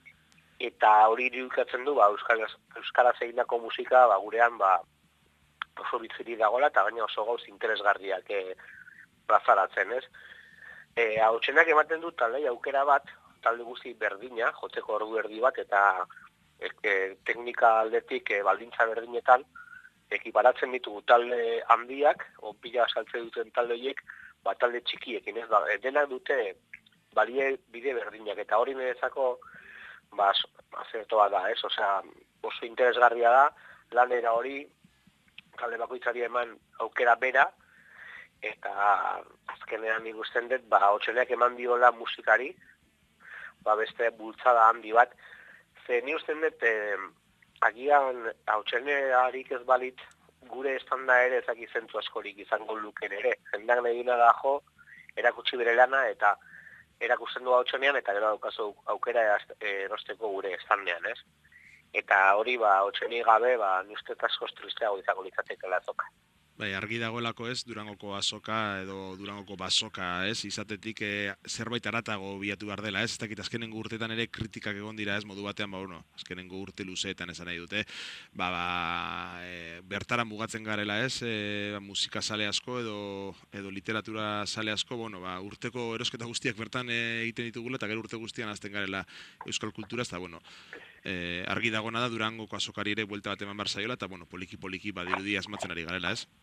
eta hori irudikatzen du, ba, euskaraz, euskaraz egindako musika, ba, gurean, ba, oso bitziri dagoela, eta gaina oso gauz interesgarriak e, plazaratzen, ez? E, ahotsenak ematen du talde aukera bat, talde guzti berdina, jotzeko ordu erdi bat, eta e, e, teknika aldetik e, baldintza berdinetan, ekiparatzen ditugu talde handiak, o pila saltze duten talde horiek, ba, talde txikiekin, ez? Ba, denak dute balie bide berdinak, eta hori nerezako ba, azertoa da, ez? Osea, oso interesgarria da, lanera hori, talde bakoitzari eman aukera bera, eta azkenean ikusten dut, ba, ahotseneak eman diola musikari, ba, beste bultzada handi bat, ze ni usten dut, eh, agian ahotsenearik ez balit, gure estanda ere ezaki zentzu askorik izango luken ere, jendeak nahi dina da jo, erakutsi bere lana, eta erakusten du ahotsenean, eta gero daukazu aukera erosteko gure estandean, ez? Eta hori, ba, ahotsenik gabe, ba, nustet askoz tristeago izango litzatekeela azoka. Bai, argi dagoelako ez, Durangoko azoka edo Durangoko basoka, ez, izatetik e, zerbait aratago bilatu behar dela, ez, ez dakit azkenengo urteetan ere kritikak egon dira, ez, modu batean, ba, bueno, azkenengo urte luzeetan esan nahi dute, ba, ba, e, bertara mugatzen garela, ez, e, musika sale asko edo, edo literatura sale asko, bueno, ba, urteko erosketa guztiak bertan e, egiten ditugula, eta gero urte guztian azten garela euskal kultura, eta, bueno, e, argi dagoena da Durangoko azokari ere buelta bat eman behar zaiola, eta, bueno, poliki-poliki badirudi asmatzen ari garela, ez?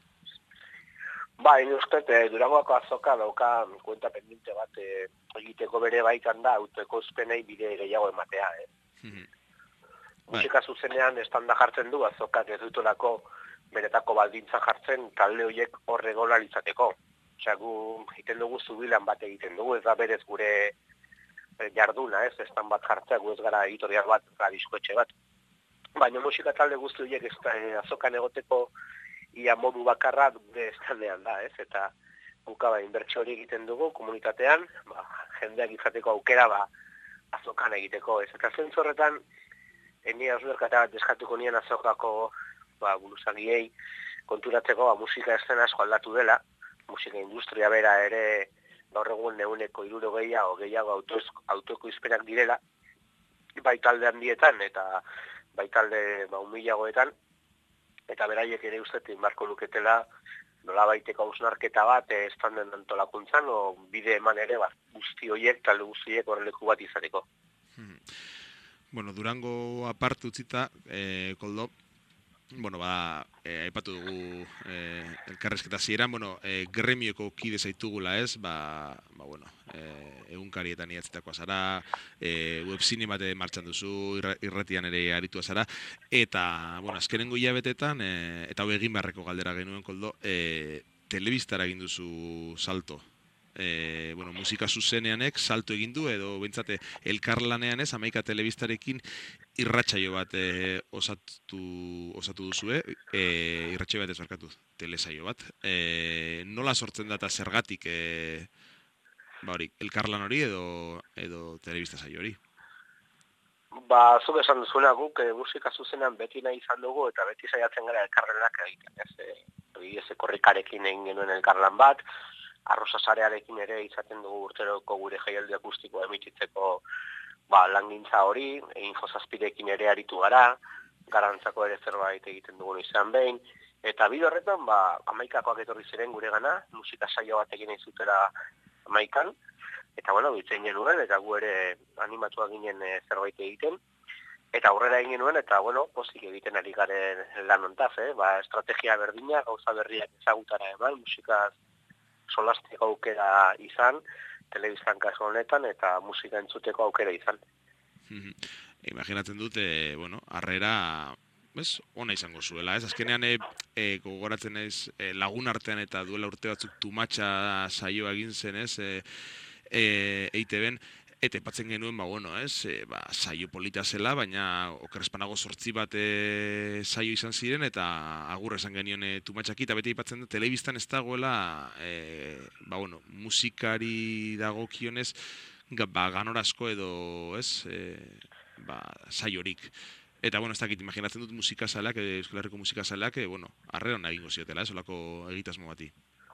Ba, hini uste, e, Durangoako azoka dauka kuenta pendiente bat e, egiteko bere baitan da, autoekozpenei bide gehiago ematea. Eh? Mm-hmm. Musika zuzenean estanda jartzen du, azokak ez dutolako beretako baldintza jartzen talde horiek horre gola izateko. Osea, gu egiten dugu zubilan bat egiten dugu, ez da berez gure jarduna, ez, estan bat jartzea, gu ez gara editorial bat, gara diskoetxe bat. Baina musika talde guzti horiek ez da, e, azokan egoteko ia modu bakarra gure estandean da, ez? Eta buka ba, inbertsio hori egiten dugu komunitatean, ba, jendeak izateko aukera ba, azokan egiteko, ez? Eta zentzu horretan, eni hausnarketa bat eskatuko nien azokako ba, buruzagiei konturatzeko ba, musika eszena asko aldatu dela, musika industria bera ere gaur egun neuneko hirurogei o gehiago autoekoizpenak direla, bai talde handietan eta bai talde ba, humilagoetan, eta beraiek ere ustetin barko luketela nolabaiteko hausnarketa bat e, estanden antolakuntzan, o bide eman ere bat, guzti horiek, talde guztiek horreleku bat izateko. Hmm. Bueno, Durango aparte utzita, eh, Koldo, bueno, ba, eh, aipatu dugu eh, elkarrezketa zieran, bueno, eh, gremioko kide zaitugula ez, ba, ba bueno, eh, egunkarietan idatzitakoa zara, eh, webzine bate martxan duzu, irratian ere aritua zara, eta, bueno, azkenengo hilabetetan, eh, eta hau egin beharreko galdera genuen, Koldo, eh, telebistara egin duzu salto. E, bueno, musika zuzeneanek salto egin du edo bentsate elkarlanean ez hamaika telebistarekin irratsaio bat e, osatu, osatu duzue, e, irratsaio bat ez barkatu, telesaio bat. E, nola sortzen da eta zergatik e, ba hori, elkarlan hori edo, edo telebista saio hori? Ba, zuk esan duzuena guk e, musika zuzenean beti nahi izan dugu eta beti saiatzen gara elkarlanak egiten, ez, e, ez korrikarekin egin genuen elkarlan bat, Arrosa sarearekin ere izaten dugu urteroko gure jaialdi akustikoa emititzeko ba, langintza hori, infozazpirekin ere aritu gara, garantzako ere zerbait egiten dugu izan behin, eta bide horretan ba, amaikakoak etorri ziren gure gana, musika saio bat egin izutera amaikan, eta bueno, bitzen genuen, eta gu ere animatuak ginen e, zerbait egiten, eta aurrera egin genuen, eta bueno, pozik egiten ari garen lan ontaz, eh? Ba, estrategia berdina, gauza berriak ezagutara eman, musikaz solasteko aukera izan, telebistan kasu honetan, eta musika entzuteko aukera izan. Imaginatzen dut, e, bueno, harrera bez, ona izango zuela, ez? Azkenean e, e, gogoratzen ez e, lagun artean eta duela urte batzuk tumatxa saioa egin zen, ez? E, e, E I T B-en, eta epatzen genuen, ba, bueno, ez? E, ba, saio polita zela, baina okerrespanago sortzi bat e, saio izan ziren, eta agur esan genion e, tumatxaki, eta beti ipatzen da, telebistan ez dagoela, e, ba, bueno, musikari dagokionez, ba, ganorazko edo, ez? E, ba, saiorik. Eta, bueno, ez dakit, imaginatzen dut musikazaleak, Euskal Herriko musikazaleak, e, bueno, arrera hona egingo ziotela, ez, olako egitasmo bati.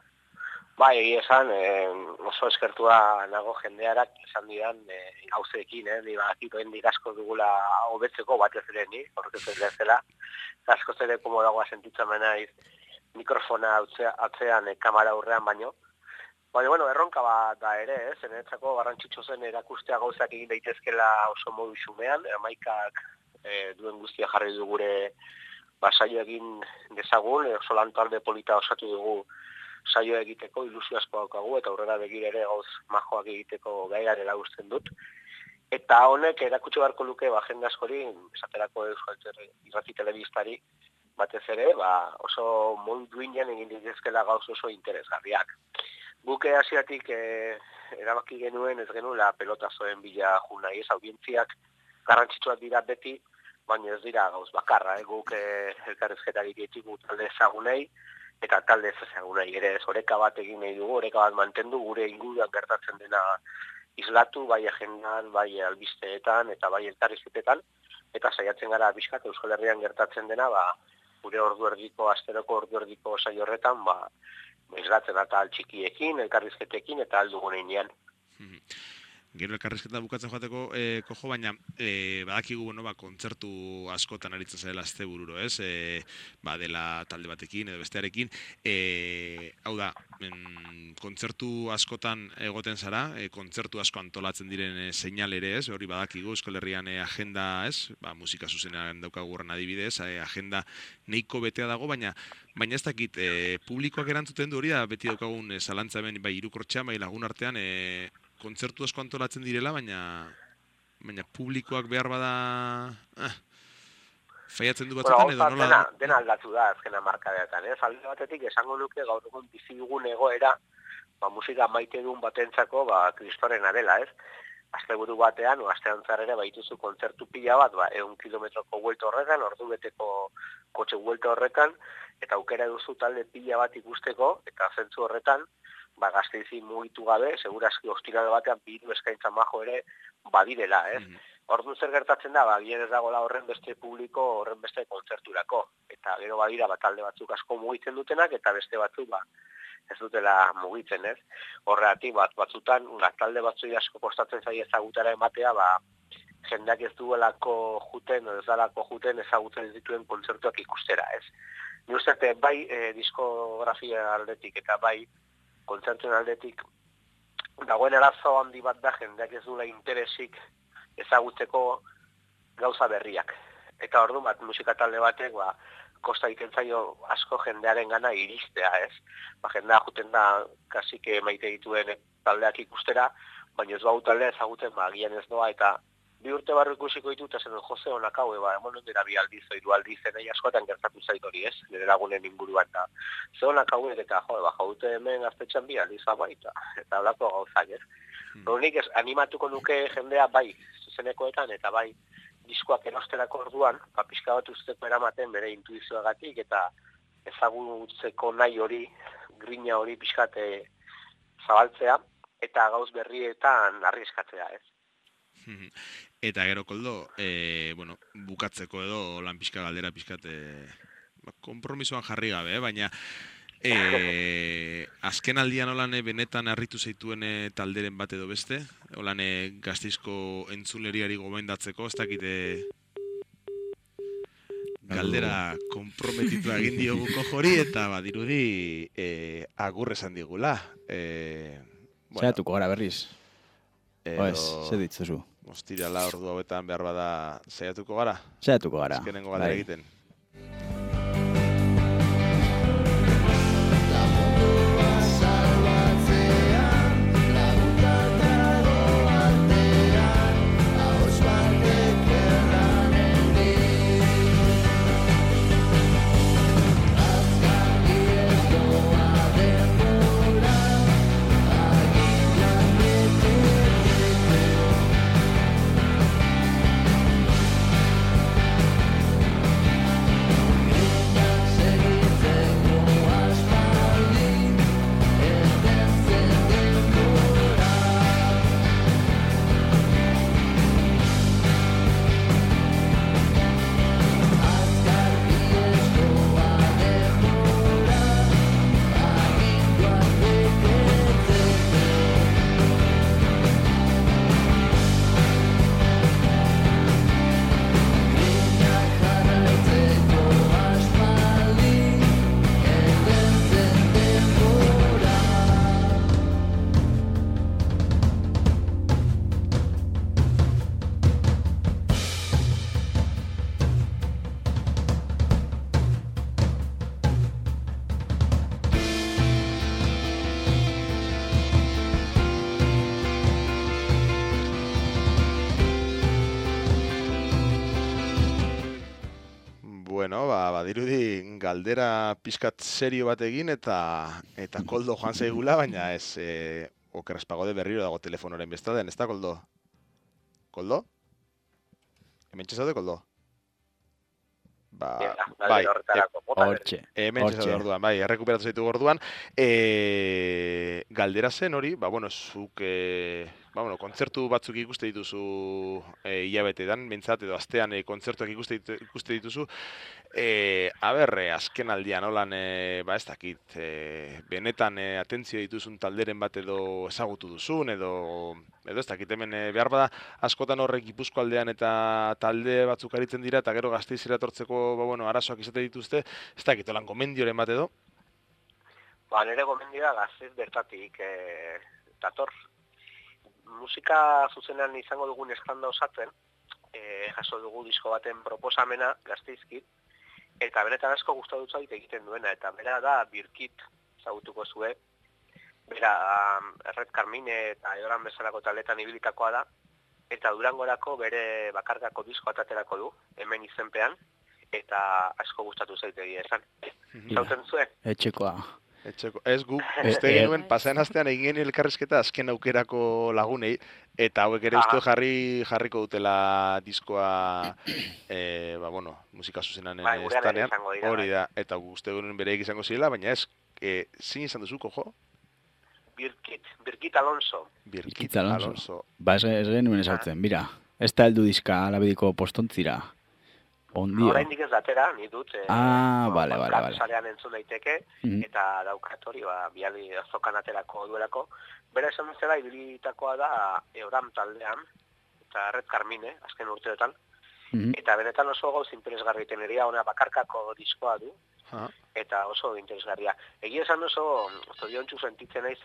Bai, egia esan, eh, oso eskertua nago jendearak esan didan eh, gauzeekin, eh, ni badakit hendik asko dugula hobetzeko batez ere ni, horrek ez zela, asko zere komodagoa sentitzen naiz mikrofona atzean, eh, kamera aurrean baino. Baina, bueno, erronka bat da ere, ez, eh, niretzako garrantzitsu zen erakustea gauzak egin daitezkela oso modu xumean, Amaikak eh, duen guztia jarri du gure basaio egin dezagun, oso lan talde polita osatu dugu saio egiteko, ilusio asko daukagu, eta aurrera begira ere gauz majoak egiteko gai garela usten dut. Eta honek erakutsi beharko luke, ba, jende askori, esaterako Euskal Irrati Telebistari, batez ere, ba, oso modu duinean egin dituzkela gauz oso interesgarriak. Buke hasiatik eh, erabaki genuen ez genuela pelotazoen bila junai, ez audientziak garrantzitsuak dira beti, baina ez dira gauz bakarra, eh? Guk eh, elkarrizketari ditugu talde ezagunei, eta talde ezagunei ere ez oreka bat egin nahi dugu, oreka bat mantendu gure inguruan gertatzen dena islatu, bai agendan, bai albisteetan, eta bai elkarrizketetan, eta saiatzen gara bizkat Euskal Herrian gertatzen dena, ba, gure ordu erdiko, asteroko ordu erdiko saio horretan, ba, islatzen eta altxikiekin, elkarrizketekin, eta aldugunean. Gero elkarrizketa bukatzen joateko, e, kojo, baina e, badakigu, bueno, ba, kontzertu askotan aritzen zarela astebururo, ez? E, ba, dela talde batekin edo bestearekin. E, hau da, en, kontzertu askotan egoten zara, e, kontzertu asko antolatzen diren e, seinal ere, ez? Hori badakigu, Euskal Herrian e, agenda, ez? Ba, musika zuzenean daukagurren adibidez, e, agenda neiko betea dago, baina baina ez dakit, e, publikoak erantzuten du hori da, beti daukagun e, zalantza hemen, bai hirukortxean, bai lagun artean, e, kontzertu asko antolatzen direla, baina baina publikoak behar bada eh, faiatzen du batzutan bueno, edo nola... Dena, dena aldatu da azkena markadeatan, ez? Alde batetik esango nuke gaur egun bizi dugun egoera, ba, musika maite duen batentzako, ba, kristorena dela, ez? Asteburu batean, o asteantzar ere baituzu kontzertu pila bat, ba, ehun kilometroko buelta horrekan, ordu beteko kotxe buelta horrekan, eta aukera duzu talde pila bat ikusteko, eta zentzu horretan, ba, Gasteizi mugitu gabe, segurazki ostirale batean biru eskaintza majo ere badirela, ez? Mm -hmm. Orduan zer gertatzen da, ba, bien ez dagoela horren beste publiko, horren beste kontzerturako. Eta gero badira, ba, talde batzuk asko mugitzen dutenak, eta beste batzuk, ba, ez dutela mugitzen, ez? Horregatik, bat, batzutan, una, talde batzuk asko kostatzen zaie ezagutara ematea, ba, jendeak ez duelako juten, ez dalako juten ezagutzen ez dituen kontzertuak ikustera, ez? Ni uste, bai e, diskografia aldetik, eta bai kontzertuen aldetik, dagoen arazo handi bat da jendeak ez duela interesik ezagutzeko gauza berriak. Eta orduan bat musika talde batek, ba, kosta egiten zaio asko jendearen gana iristea, ez? Ba, jendea juten da, kasik maite dituen taldeak ikustera, baina ez bau taldea ezagutzen, ba, gian ez doa, eta bi urte barru ikusiko ditut, zen Jose honak hau, eba, emon dira bi aldiz, oiru aldiz, zenei askotan gertatu zait hori, ez? Nire lagunen inguruan, eta ze honak hau, eta jo, ba, jaute hemen gaztetxan bi aldiz, baita, eta holako gauzak, ez? Hmm. Horik ez, animatuko nuke jendea, bai, zuzenekoetan, eta bai, diskoak erosterako orduan, ba, pixka bat usteko eramaten bere intuizioagatik, eta ezagutzeko nahi hori, grina hori pixkate zabaltzea, eta gauz berrietan arrieskatzea, ez? Eta gero, Koldo, e, bueno, bukatzeko edo lan pixka galdera pixkat e, kompromisoan jarri gabe, eh? Baina e, azken aldian holan benetan harritu zeituen e, talderen bat edo beste, holan e, Gasteizko entzuleriari gomendatzeko, ez dakite galdera komprometitua egin diogu kojori, eta badirudi e, agur esan digula. E, bueno, Zeratuko gara berriz. Oez, ze ditzuzu. Ostirala ordu hauetan behar bada saiatuko gara? Saiatuko gara. Azkenengo galdera egiten. La mundua salva Bueno, ba, badirudi galdera pizkat serio bat egin eta eta Koldo joan zaigula, baina ez e, okeras pagode berriro dago telefonoren bestaden, ez da, Koldo? Koldo? Hemen txezaude, Koldo? Ba, Ja, bai, hortxe. hemen txezaude orduan, bai, errekuperatu zaitu orduan. E, galdera zen hori, ba, bueno, zuk, e, ba, bueno, kontzertu batzuk ikuste dituzu e, hilabetetan, bintzat, edo astean e, kontzertuak ikuste, ditu, ikuste dituzu. E, aber, e, azken aldian, holan, e, ba, ez dakit, e, benetan e, atentzio dituzun talderen bat edo ezagutu duzun, edo, edo ez dakit, hemen e, behar bada askotan horrek Gipuzko aldean eta talde batzuk aritzen dira, eta gero Gasteizera etortzeko, ba, bueno, arazoak izate dituzte, ez dakit, holan gomendioren bat edo? Ba, nire gomendioa Gasteiz bertatik e, dator. Musika zuzenean izango dugun estanda osatzen, e, jaso dugu disko baten proposamena Gasteizkit, eta benetan asko gustatu zait egiten duena, eta bera da Birkit ezagutuko zue. Bera um, Red Carmine eta Edoran bezalako taletan ibilitakoa da, eta Durangorako bere bakarkako disko ataterako du, hemen izenpean, eta asko gustatu zait egia esan. Zauten zuen? Etxekoa. Etxeko, ez guk, uste genuen, pasaen astean egin elkarrizketa azken aukerako lagunei, eta hauek ere uste jarri jarriko dutela diskoa, e, ba, bueno, musika zuzenan bai, estanean, dira, hori da, eta uste genuen bereik izango zirela, baina ez, e, zin izan duzuko, jo? Birkit, Birkit Alonso. Birkit Alonso. Alonso. Ba, ez, ez genuen esautzen, bira, ez da heldu dizka alabediko postontzira. Ondio. Oraindik ez datera, ni dut. Eh, ah, bale, bale, bale. Sarean entzun daiteke, mm-hmm. eta daukat hori, ba, biali azokan aterako duelako. Bera esan bezala, ibilitakoa da Eoram taldean, eta Red Carmine, azken urteetan. Mm-hmm. Eta benetan oso gauz interesgarri teneria, ona bakarkako diskoa du, ha. Eta oso interesgarria. Egia esan oso, zoriontsu sentitzen naiz,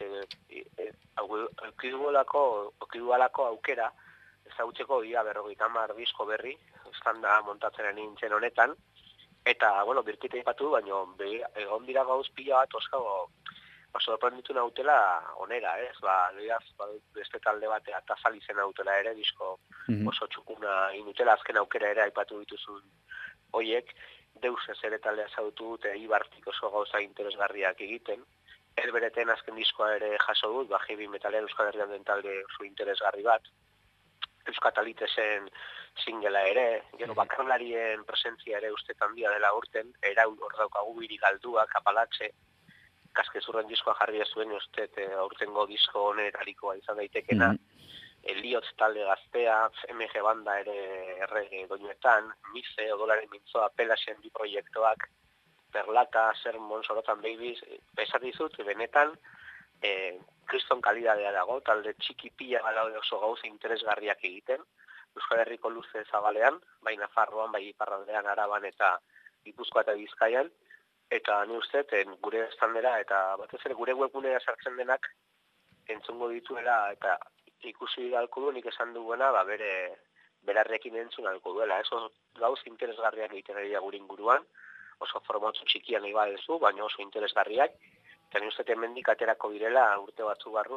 aukidualako aukera, ezagutzeko ia berrogeita hamar disko berri, estanda montatzen nintzen honetan, eta, bueno, Birkit aipatu, baina egon dira gauz pila bat oso, oso sorprenditu nautela onera, ez? Ba, lehiaz, ba, beste talde batea Tazal izen nautela ere, disko mm-hmm. oso txukuna inutela, azken aukera ere aipatu dituzun hoiek, Deus ez ere taldea zautu dute, Ibartik oso gauza interesgarriak egiten, Elbereten azken diskoa ere jaso dut, ba, heavy metalean Euskal Herrian den talde oso interesgarri bat, Euskatalitesen singela ere, gero bakarlarien presentzia ere uste handia dela urten, eraun hor daukagu biri galduak, Apalatxe, Kaskezurren diskoa jarri ez zuen uste, aurtengo disko honetarikoa izan daitekena, mm-hmm. Eliotz talde gaztea, M G banda ere errege doinuetan, Mize, Odolaren mintzoa, Pelasen bi proiektuak, Perlata, Sermon, Sorotan Babies, pesat dizut, benetan, e, kriston kalidadea dago, talde txiki pila badaude oso gauza interesgarriak egiten, Euskal Herriko luze zabalean, bai Nafarroan, bai Iparraldean, Araban eta Gipuzkoa eta Bizkaian, eta ni uste, gure estandera, eta batez ere gure webgunea sartzen denak, entzungo dituela, eta ikusi galko du, nik esan duena, ba, bere berarrekin entzun alko duela. Eso gauz interesgarriak egiten ari gure inguruan, oso formatu txikian nahi badezu, baina oso interesgarriak, eta ni uste hemendik aterako direla urte batzu barru,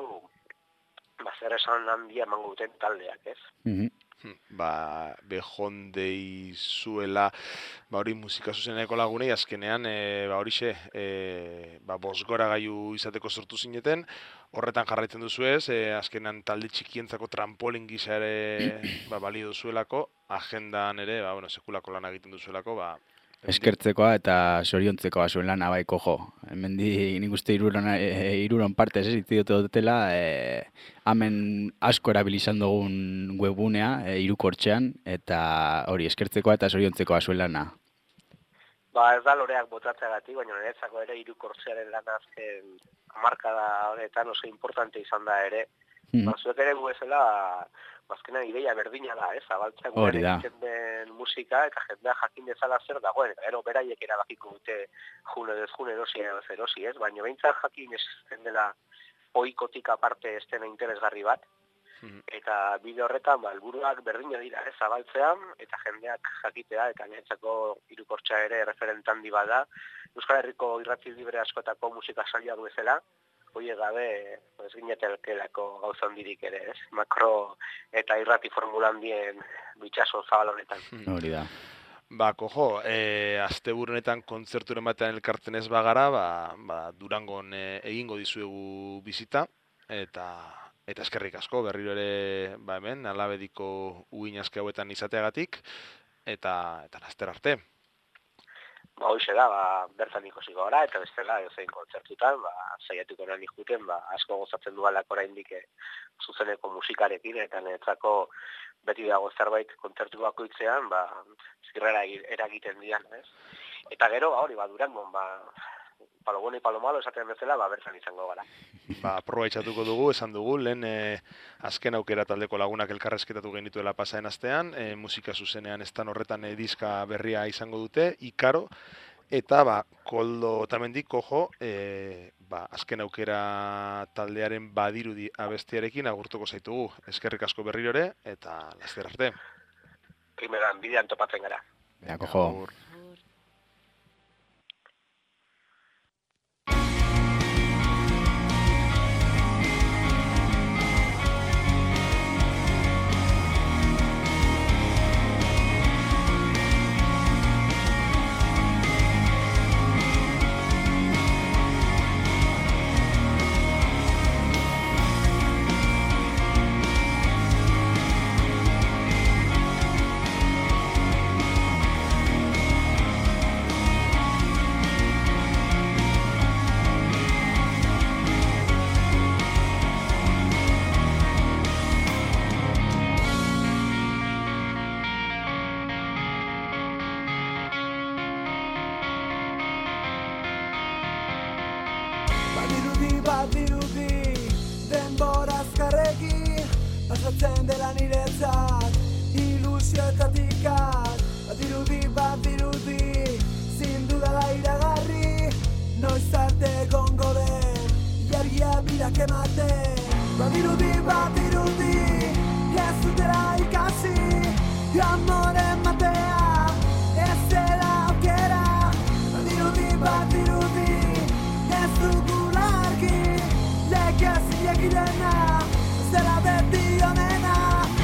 ba, zer esan handia emango duten taldeak, ez? Mm-hmm. Ba, behondei zuela, ba, hori musika zuzeneko lagunei, azkenean, e, ba, horixe, e, ba, bosgora gaiu izateko sortu zineten, horretan jarraitzen duzu ez, e, azkenean talde txikientzako trampolin gisa ere, ba, balio duzuelako, agendan ere, ba, bueno, sekulako lan egiten duzuelako, ba, eskertzekoa eta soriontzekoa zuen lana baiko jo. Hemendi nik uste hiruron e, hiruron partez ez ditutu dutela, e, hemen asko erabilizan dugun webgunea, e, hirukortxean, eta hori eskertzekoa eta soriontzekoa zuen lana. Ba, ez da loreak botatzeagatik, baina niretzako ere hirukortxearen lana azken hamarkada honetan oso importante izan da ere. Mm. Ba, zuek ere gu ezela, bazkenan ideia berdina da, ez? Zabaltzea gure egiten den musika eta jendea jakin dezala zer dagoen. Eta gero beraiek erabakiko dute june dez june erosi edo erosi, ez? Baina behintzat jakin esten dela ohikotik aparte estena interesgarri bat. Mm. Eta bide horretan, ba, helburuak berdina dira, ez? Zabaltzean eta jendeak jakitea eta niretzako hirukortxa ere referente handi bada. Euskal Herriko irrati libre askotako musika saila duezela. Oie gabe, ez ginetelkelako gauza handirik ere, ez? Makro eta irrati formula handien bitxaso zabal honetan. Hori da. Ba, kojo, e, asteburunetan kontzerturen batean elkartzen ez bagara, ba, ba Durangon e, egingo dizuegu bizita, eta eta eskerrik asko, berriro ere, ba hemen, Alabediko uhin aske hauetan izateagatik, eta, eta laster arte. Ba, hoxe da, ba, bertan ikosiko gara, eta bestela, ezein kontzertutan, ba, saiatuko nahi juten, ba, asko gozatzen dualak oraindik zuzeneko musikarekin, eta netzako beti dago zerbait kontzertu bakoitzean, ba, zirrera eragiten dian, ez? Eta gero, ba, hori, ba, Durangon, ba, palo bueno y palo malo esaten bezala, ba, bertan izango gara. Ba, aprobetxatuko dugu, esan dugu, lehen e, azken aukera taldeko lagunak elkarrezketatu genituela pasaen astean, e, musika zuzenean estan horretan e, diska berria izango dute, Ikaro, eta ba, Koldo Otamendik, kojo, e, ba, azken aukera taldearen badirudi abestiarekin agurtuko zaitugu. Eskerrik asko berriro ere, eta laster arte. Primeran, bidean topatzen gara. Ja, kojo. Agur. Badirudi, badirudi, denbora azkarreki, pasatzen dela niretzat, ilusioetatik at. Badirudi, badirudi, zindudala iragarri, noiz arte gongo den, jargia birak ematen. Badirudi, badirudi, ez dutela ikasi, amoren matea, ez dela aukera. Badirudi, badirudi, ez dugula argi, legez ilegirena, ez dela beti honena.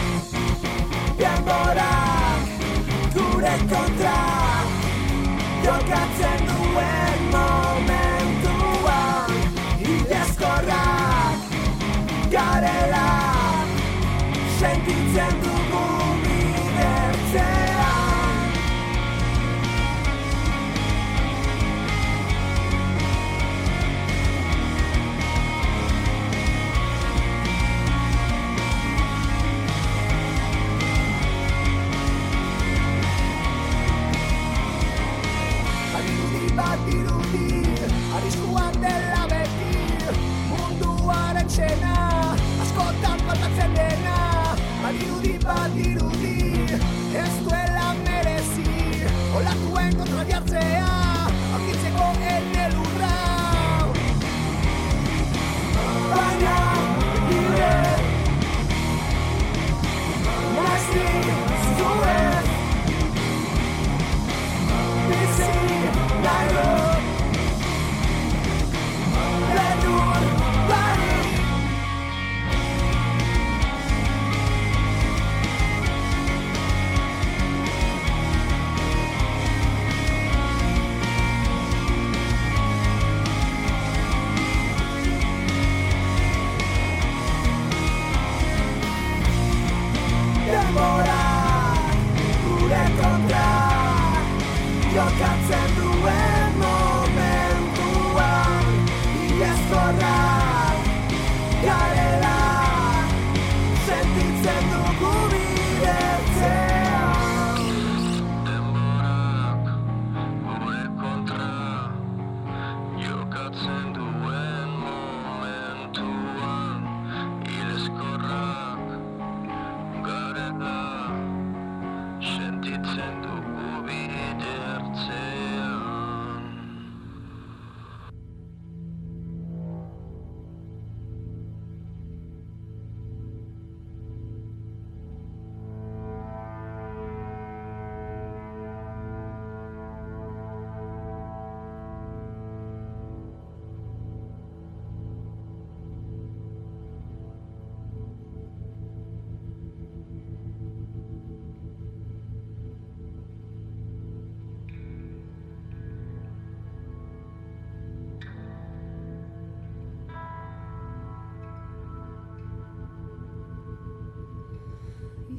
Denborak gure kontra, jokatzen duen momentuan, idezkorrak garela, sentitzen dugu bidertzean. Badirudi, arriskuan dela beti, munduaren txena, askotan faltatzen dena. Badirudi, badirudi, ez duela merezi, olatuen kontra jartzea, aurkitzeko ene lurra. Baina, gire, nazti zuez, bizi, nailo, lenur, bari.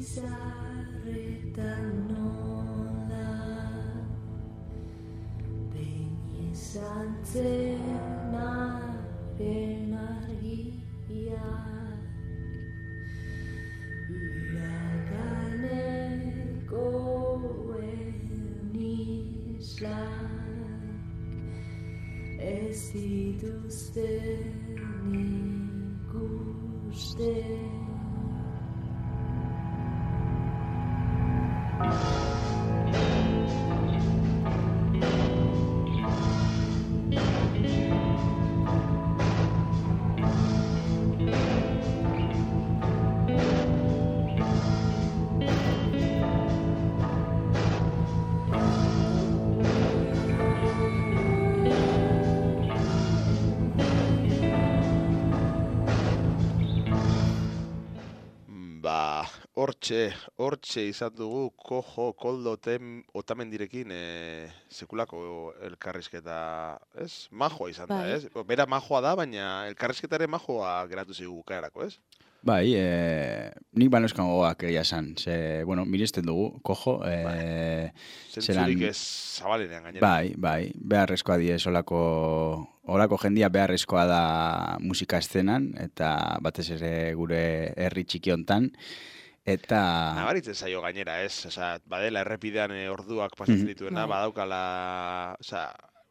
izarretan nola behin izan zenaren argia iraganekoen islak ez dituzten ikusten. Hortxe, hortxe izan dugu Kojo, Koldo, Tem, Otamendirekin e, sekulako elkarrizketa, ez? Majoa izan da, ez? Bera majoa da, baina elkarrizketaren majoa geratu zigu bukaerako, ez? Bai, e, nik banoskan gogoak egia esan. Ze, bueno, miresten dugu, Kojo. E, bai. Zentzurik ez zabalenean gainera. Bai, bai, beharrezkoa die olako, olako jendia beharrezkoa da musika eszenan, eta batez ere gure herri txiki hontan. Eta... Nabaritzen zaio gainera, ez? Osa, badela errepidean e, orduak pasatzen dituena, mm-hmm. badaukala... Osa,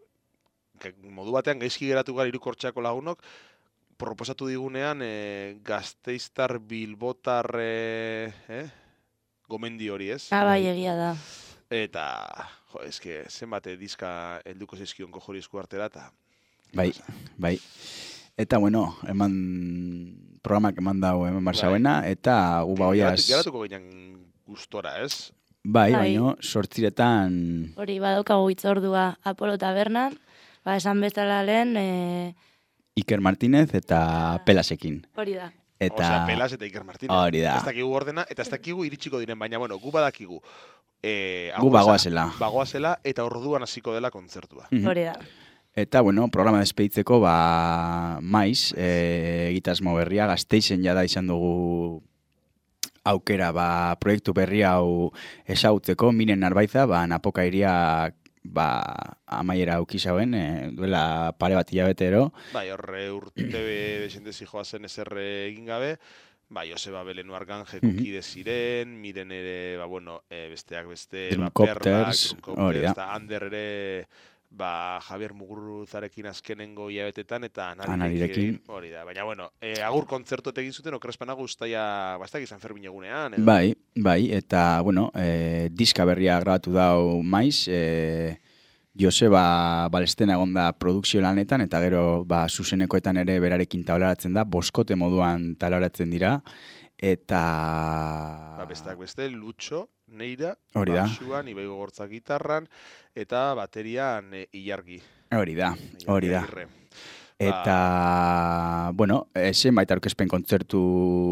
modu batean gaizki geratu gara Hirukortxeako lagunok, proposatu digunean e, Gasteiztar Bilbotar e, eh? gomendi hori, ez? Ah, bai, egia da. Eta, jo, eske, zenbate diska helduko zaizkion Kojori esku artera, eta... Bai, bai. Eta, bueno, eman programak eman dago hemen barzauena, eta gu ba hoiaz... Geratuko ginen gustora, ez? Bai, baino, sortziretan... Hori, badaukagu hitzordua Apolo Tabernan, ba, esan bezala lehen... E... Iker Martínez eta Pelasekin. Hori da. Eta... Osea, Pelas eta Iker Martínez. Hori da. Ez dakigu ordena, eta ez dakigu iritsiko diren, baina, bueno, gu badakigu. E, gu bagoazela. Bagoazela, eta orduan hasiko dela kontzertua. Mm-hmm. Hori da. Eta, bueno, programa despeditzeko, ba, maiz, e, egitasmo berria, Gasteizen jada izan dugu aukera, ba, proiektu berri hau esautzeko, Miren Narbaiza, ba, Napoka iria, ba, amaiera aukizauen, e, duela pare bat hilabetero. Bai, horre urte desentezi joazen ezer egin gabe, bai, Joseba Belenu Arkanjeko mm-hmm. kide ziren, Miren ere, ba, bueno, e, besteak beste, Drumcopters, hori da. Eta Ander ere... ba, Javier Muguruzarekin azkenengo hilabetetan eta Anarirekin hori da, baina bueno, e, agur kontzertu egin zuten okrespana guztaia bastak izan Fermin egunean. Edo. Bai, bai, eta bueno, e, diska berria grabatu dau maiz, e, Joseba Balestena egon da produkzio lanetan, eta gero ba, zuzenekoetan ere berarekin taularatzen da, boskote moduan taularatzen dira, eta... Ba, besteak beste, Lutxo, Neira, basuan, Ibai Gogortza gitarran, eta baterian e, Ilargi. Hori da, hori da. Eta, ba... bueno, esen baita aurkezpen kontzertu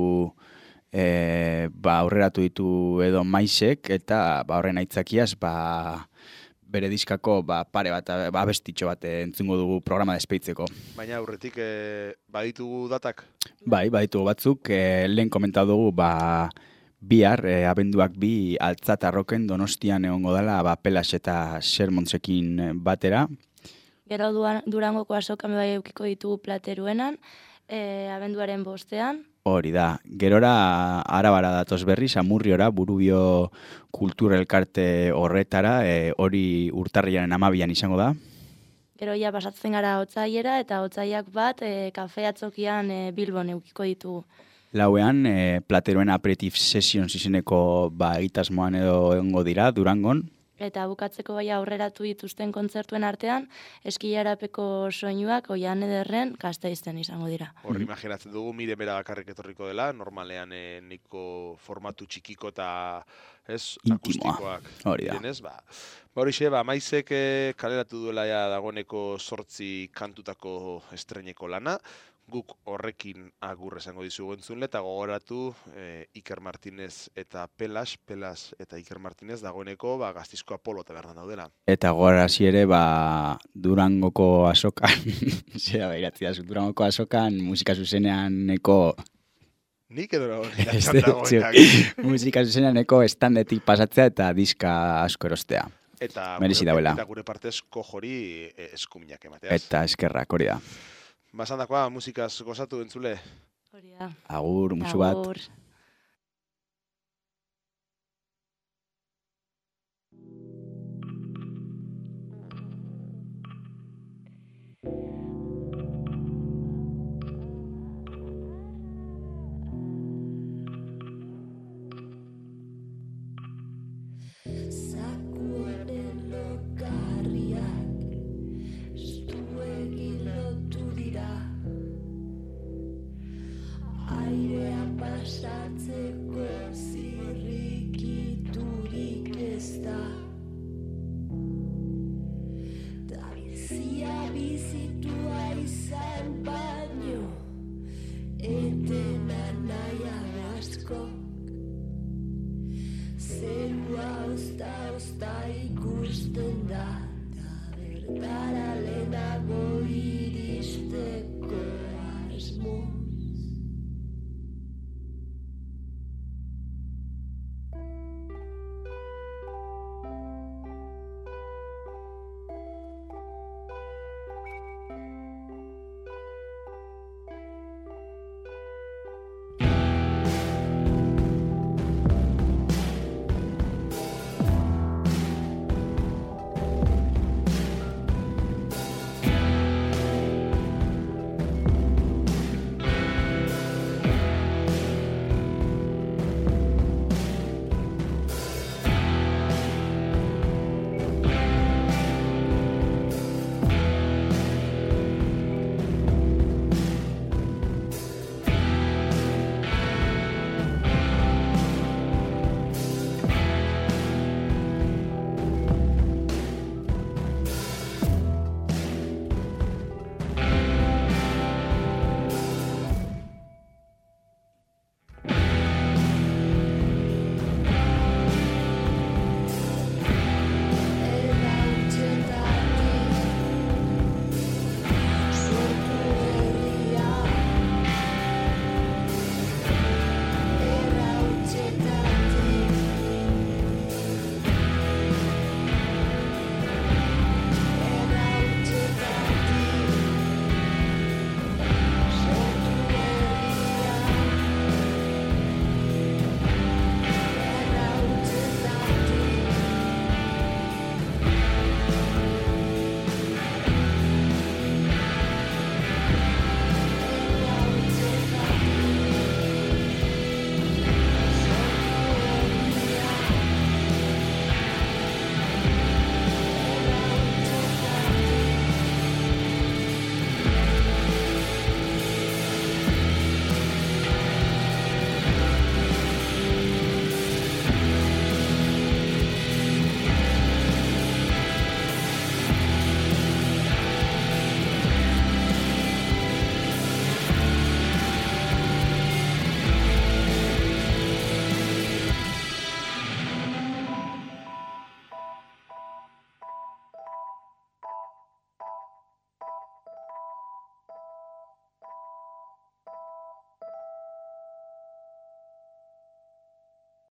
e, ba, aurreratu ditu edo maizek, eta ba, horren aitzakiaz, ba, bere diskako ba, pare bat, ba, bestitxo bat entzungo dugu programa despeitzeko. Baina aurretik e, baditugu datak? Bai, baditugu batzuk, e, lehen komentatu dugu, ba, bihar, e, abenduak bi Altzatarroken Donostian egongo dela, ba, Pelas eta Sermontzekin batera. Gero Durangoko azokan bai eukiko ditugu Plateruenan, e, abenduaren bostean. Hori da, gerora Arabara datoz berriz, Amurriora, Burubio Kultura Elkarte horretara, e, hori urtarrilaren amabian izango da. Gero ja pasatzen gara Otzaiera, eta Otzaiak bat e, kafe atzokian e, Bilbon eukiko ditugu. Lauean, e, Plateroen Aperitif Sessions izeneko ba, egitasmoan edo egongo dira, Durangon. Eta bukatzeko bai aurreratu dituzten kontzertuen artean, Eskilarapeko soinuak Oian Ederren Gasteizten izango dira. Hor imaginatzen dugu, Miren bera bakarrik etorriko dela, normalean e, niko formatu txikiko eta ez, intimoa. Akustikoak. Hori da. Direnez, ba. Horixe, ba, maizek e, kaleratu duela ja dagoeneko sortzi kantutako estreineko lana, guk horrekin agur esango dizugu entzunle, eta gogoratu e, Iker Martínez eta Pelas, Pelas eta Iker Martínez dagoeneko ba, Gasteizko Apolo Tabernan daudela. Eta gogorarazi ere, ba, Durangoko azokan, zera behiratzi da, Durangoko azokan musika zuzeneaneko Nik edo nire Ez txandagoenak. dut, musika zuzenaneko estandetik pasatzea eta diska asko erostea. Eta Merezi gure, dauela. eta gure partez kojori eh, eskuminak emateaz. Eta eskerrak, hori da. Basandakoa, musikaz gozatu entzule. Hori da. Agur, musu bat. Agur. Zakuaren lokarriak estuegi lotu dira, airea pasatzeko zirrikiturik ez da, da bizia bizitua izan baino etena nahiago asko. Zerua ozta-ozta ikusten da, da bertara lehenago iristeko asmo.